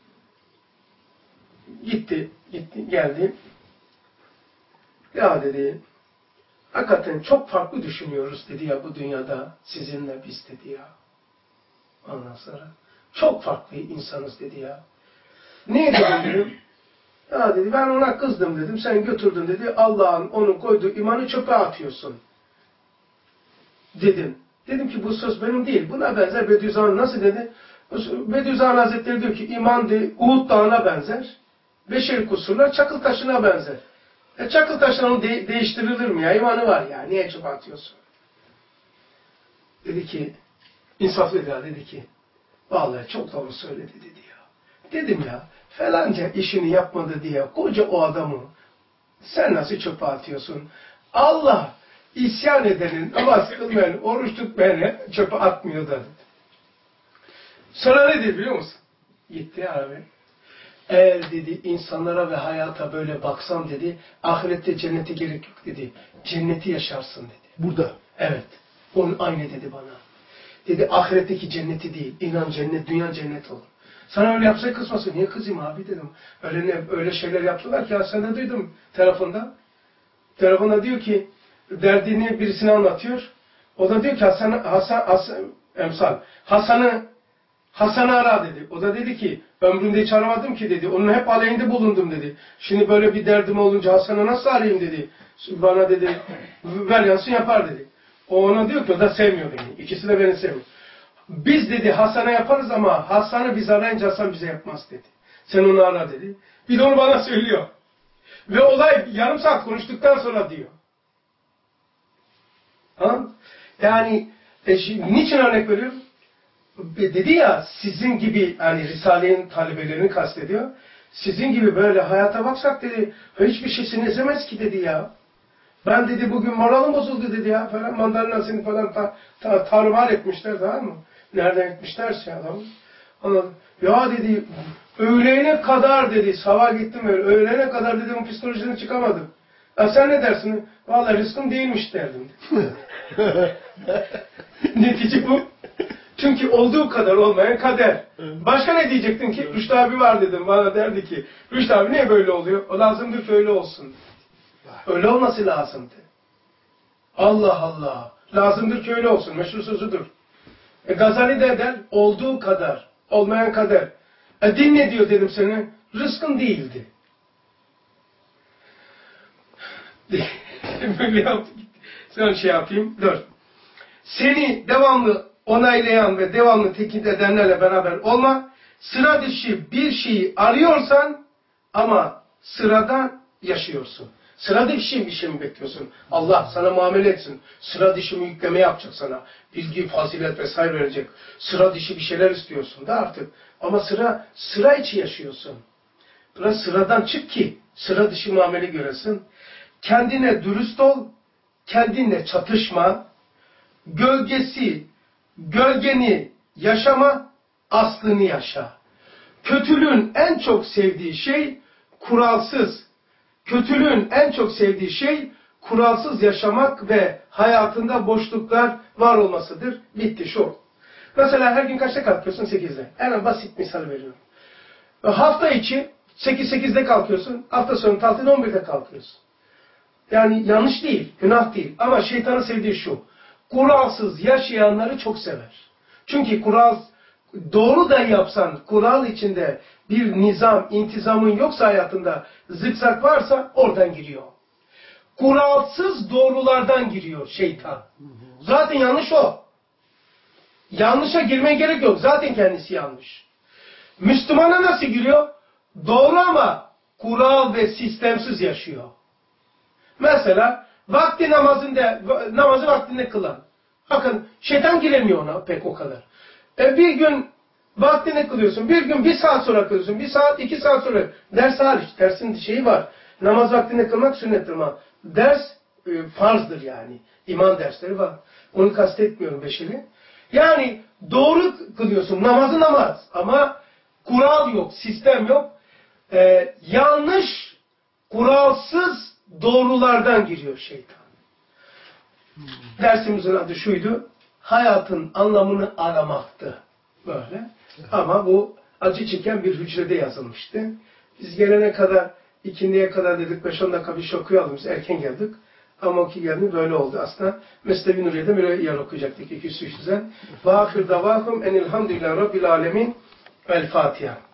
Gitti, geldi. Ya dedi, hakikaten çok farklı düşünüyoruz dedi ya bu dünyada sizinle biz dedi ya. Ondan sonra çok farklı insanız dedi ya. Niye dedim? Ya dedi ben ona kızdım dedim, sen götürdün dedi, Allah'ın onun koyduğu imanı çöpe atıyorsun. Dedim. Dedim ki bu söz benim değil. Buna benzer Bediüzzaman nasıl dedi? Bediüzzaman Hazretleri diyor ki iman Uhud Dağı'na benzer. Beşeri kusurlar çakıl taşına benzer. Çakıl taşına değiştirilir mi ya? İmanı var ya. Niye çöpe atıyorsun? Dedi ki, insaflı ya dedi ki, vallahi çok doğru söyledi dedi ya. Dedim ya, falanca işini yapmadı diye koca o adamı sen nasıl çöpe atıyorsun? Allah isyan edenin, namaz kılmayan, oruç tutmayanı çöpe atmıyor da dedi. Sonra ne dedi biliyor musun? Gitti abi. Eğer dedi insanlara ve hayata böyle baksan dedi, ahirette cennete gerek yok dedi. Cenneti yaşarsın dedi. Burada. Evet. Onun aynı dedi bana. Dedi ahiretteki cenneti değil. İnan cennet, dünya cennet olur. Sana öyle yapsa kızmasın. Niye kızayım abi dedim. Öyle şeyler yaptılar ki sen de duydum telefonda. Telefonda diyor ki derdini birisine anlatıyor. O da diyor ki Hasan'ı ara dedi. O da dedi ki ömrümde hiç aramadım ki dedi. Onun hep aleyhinde bulundum dedi. Şimdi böyle bir derdim olunca Hasan'ı nasıl arayayım dedi. Bana dedi ver yansın yapar dedi. O ona diyor ki o da sevmiyor beni. İkisi de beni sevmiyor. Biz dedi Hasan'a yaparız ama Hasan'ı biz arayınca Hasan bize yapmaz dedi. Sen onu ara dedi. Bir de onu bana söylüyor. Ve olay yarım saat konuştuktan sonra diyor. Ha? Yani niçin örnek veriyorum? Dedi ya sizin gibi hani Risale'nin talebelerini kastediyor. Sizin gibi böyle hayata baksak dedi hiçbir şeysini ezemez ki dedi ya. Ben dedi bugün moralım bozuldu dedi ya falan mandalinasını falan tarumar etmişler tamam mı? Nereden etmişlerse adam. Anladım. Ya dedi öğlene kadar dedi sabah gittim öğlene kadar dedim o psikolojiden çıkamadım. Ya sen ne dersin? Vallahi rızkım değilmiş derdim. Netice bu. Çünkü olduğu kadar olmayan kader. Başka ne diyecektin ki? Rüştü abi var dedim. Bana derdi ki Rüştü abi niye böyle oluyor? O lazımdır ki öyle olsun. Öyle olması lazımdı. Allah Allah. Lazımdır ki öyle olsun. Meşhur sözüdür. Gazali de der olduğu kadar. Olmayan kader. Din ne diyor dedim sana? Rızkın değildi. Böyle yaptım. Sen şey yapayım. Dur. Seni devamlı onaylayan ve devamlı tenkit edenlerle beraber olma. Sıra dışı bir şeyi arıyorsan ama sıradan yaşıyorsun. Sıra dışı bir şey mi bekliyorsun? Allah sana muamele etsin. Sıra dışı bir yükleme yapacak sana. Bilgi, fazilet vesaire verecek. Sıra dışı bir şeyler istiyorsun da artık. Ama sıra içi yaşıyorsun. Biraz sıradan çık ki sıra dışı muamele göresin. Kendine dürüst ol, kendinle çatışma, gölgeni yaşama, aslını yaşa. Kötülüğün en çok sevdiği şey kuralsız yaşamak ve hayatında boşluklar var olmasıdır. Bitti şu. Mesela her gün kaçta kalkıyorsun? 8'de. En basit misal veriyorum. Hafta içi 8'de kalkıyorsun. Hafta sonu tatilde 11'de kalkıyorsun. Yani yanlış değil, günah değil. Ama şeytanın sevdiği şu. Kuralsız yaşayanları çok sever. Çünkü doğru da yapsan, kural içinde bir nizam, intizamın yoksa hayatında, zikzak varsa oradan giriyor. Kuralsız doğrulardan giriyor şeytan. Zaten yanlış o. Yanlışa girmeye gerek yok. Zaten kendisi yanlış. Müslümana nasıl giriyor? Doğru ama kural ve sistemsiz yaşıyor. Mesela namazı vaktinde kılan. Bakın şeytan giremiyor ona pek o kadar. Bir gün vaktinde kılıyorsun, bir gün 1 saat sonra kılıyorsun, 1 saat, 2 saat sonra. Ders hariç, dersin şeyi var. Namaz vaktinde kılmak sünnettir ama ders farzdır yani. İman dersleri var. Onu kastetmiyorum beşeri. Yani doğru kılıyorsun, namaz ama kural yok, sistem yok. Yanlış, kuralsız doğrulardan giriyor şeytan. Dersimizin adı şuydu, hayatın anlamını aramaktı. Böyle. Ama bu acı çeken bir hücrede yazılmıştı. Biz gelene kadar, ikindiye kadar dedik, 5-10 dakika bir şey okuyalım. Biz erken geldik. Ama o ki geldi böyle oldu aslında. Mesnevi Nuriye'de böyle yer okuyacaktık 200-300'den. Ve ahir davahum enilhamdülillah rabbil alemin. El Fatiha.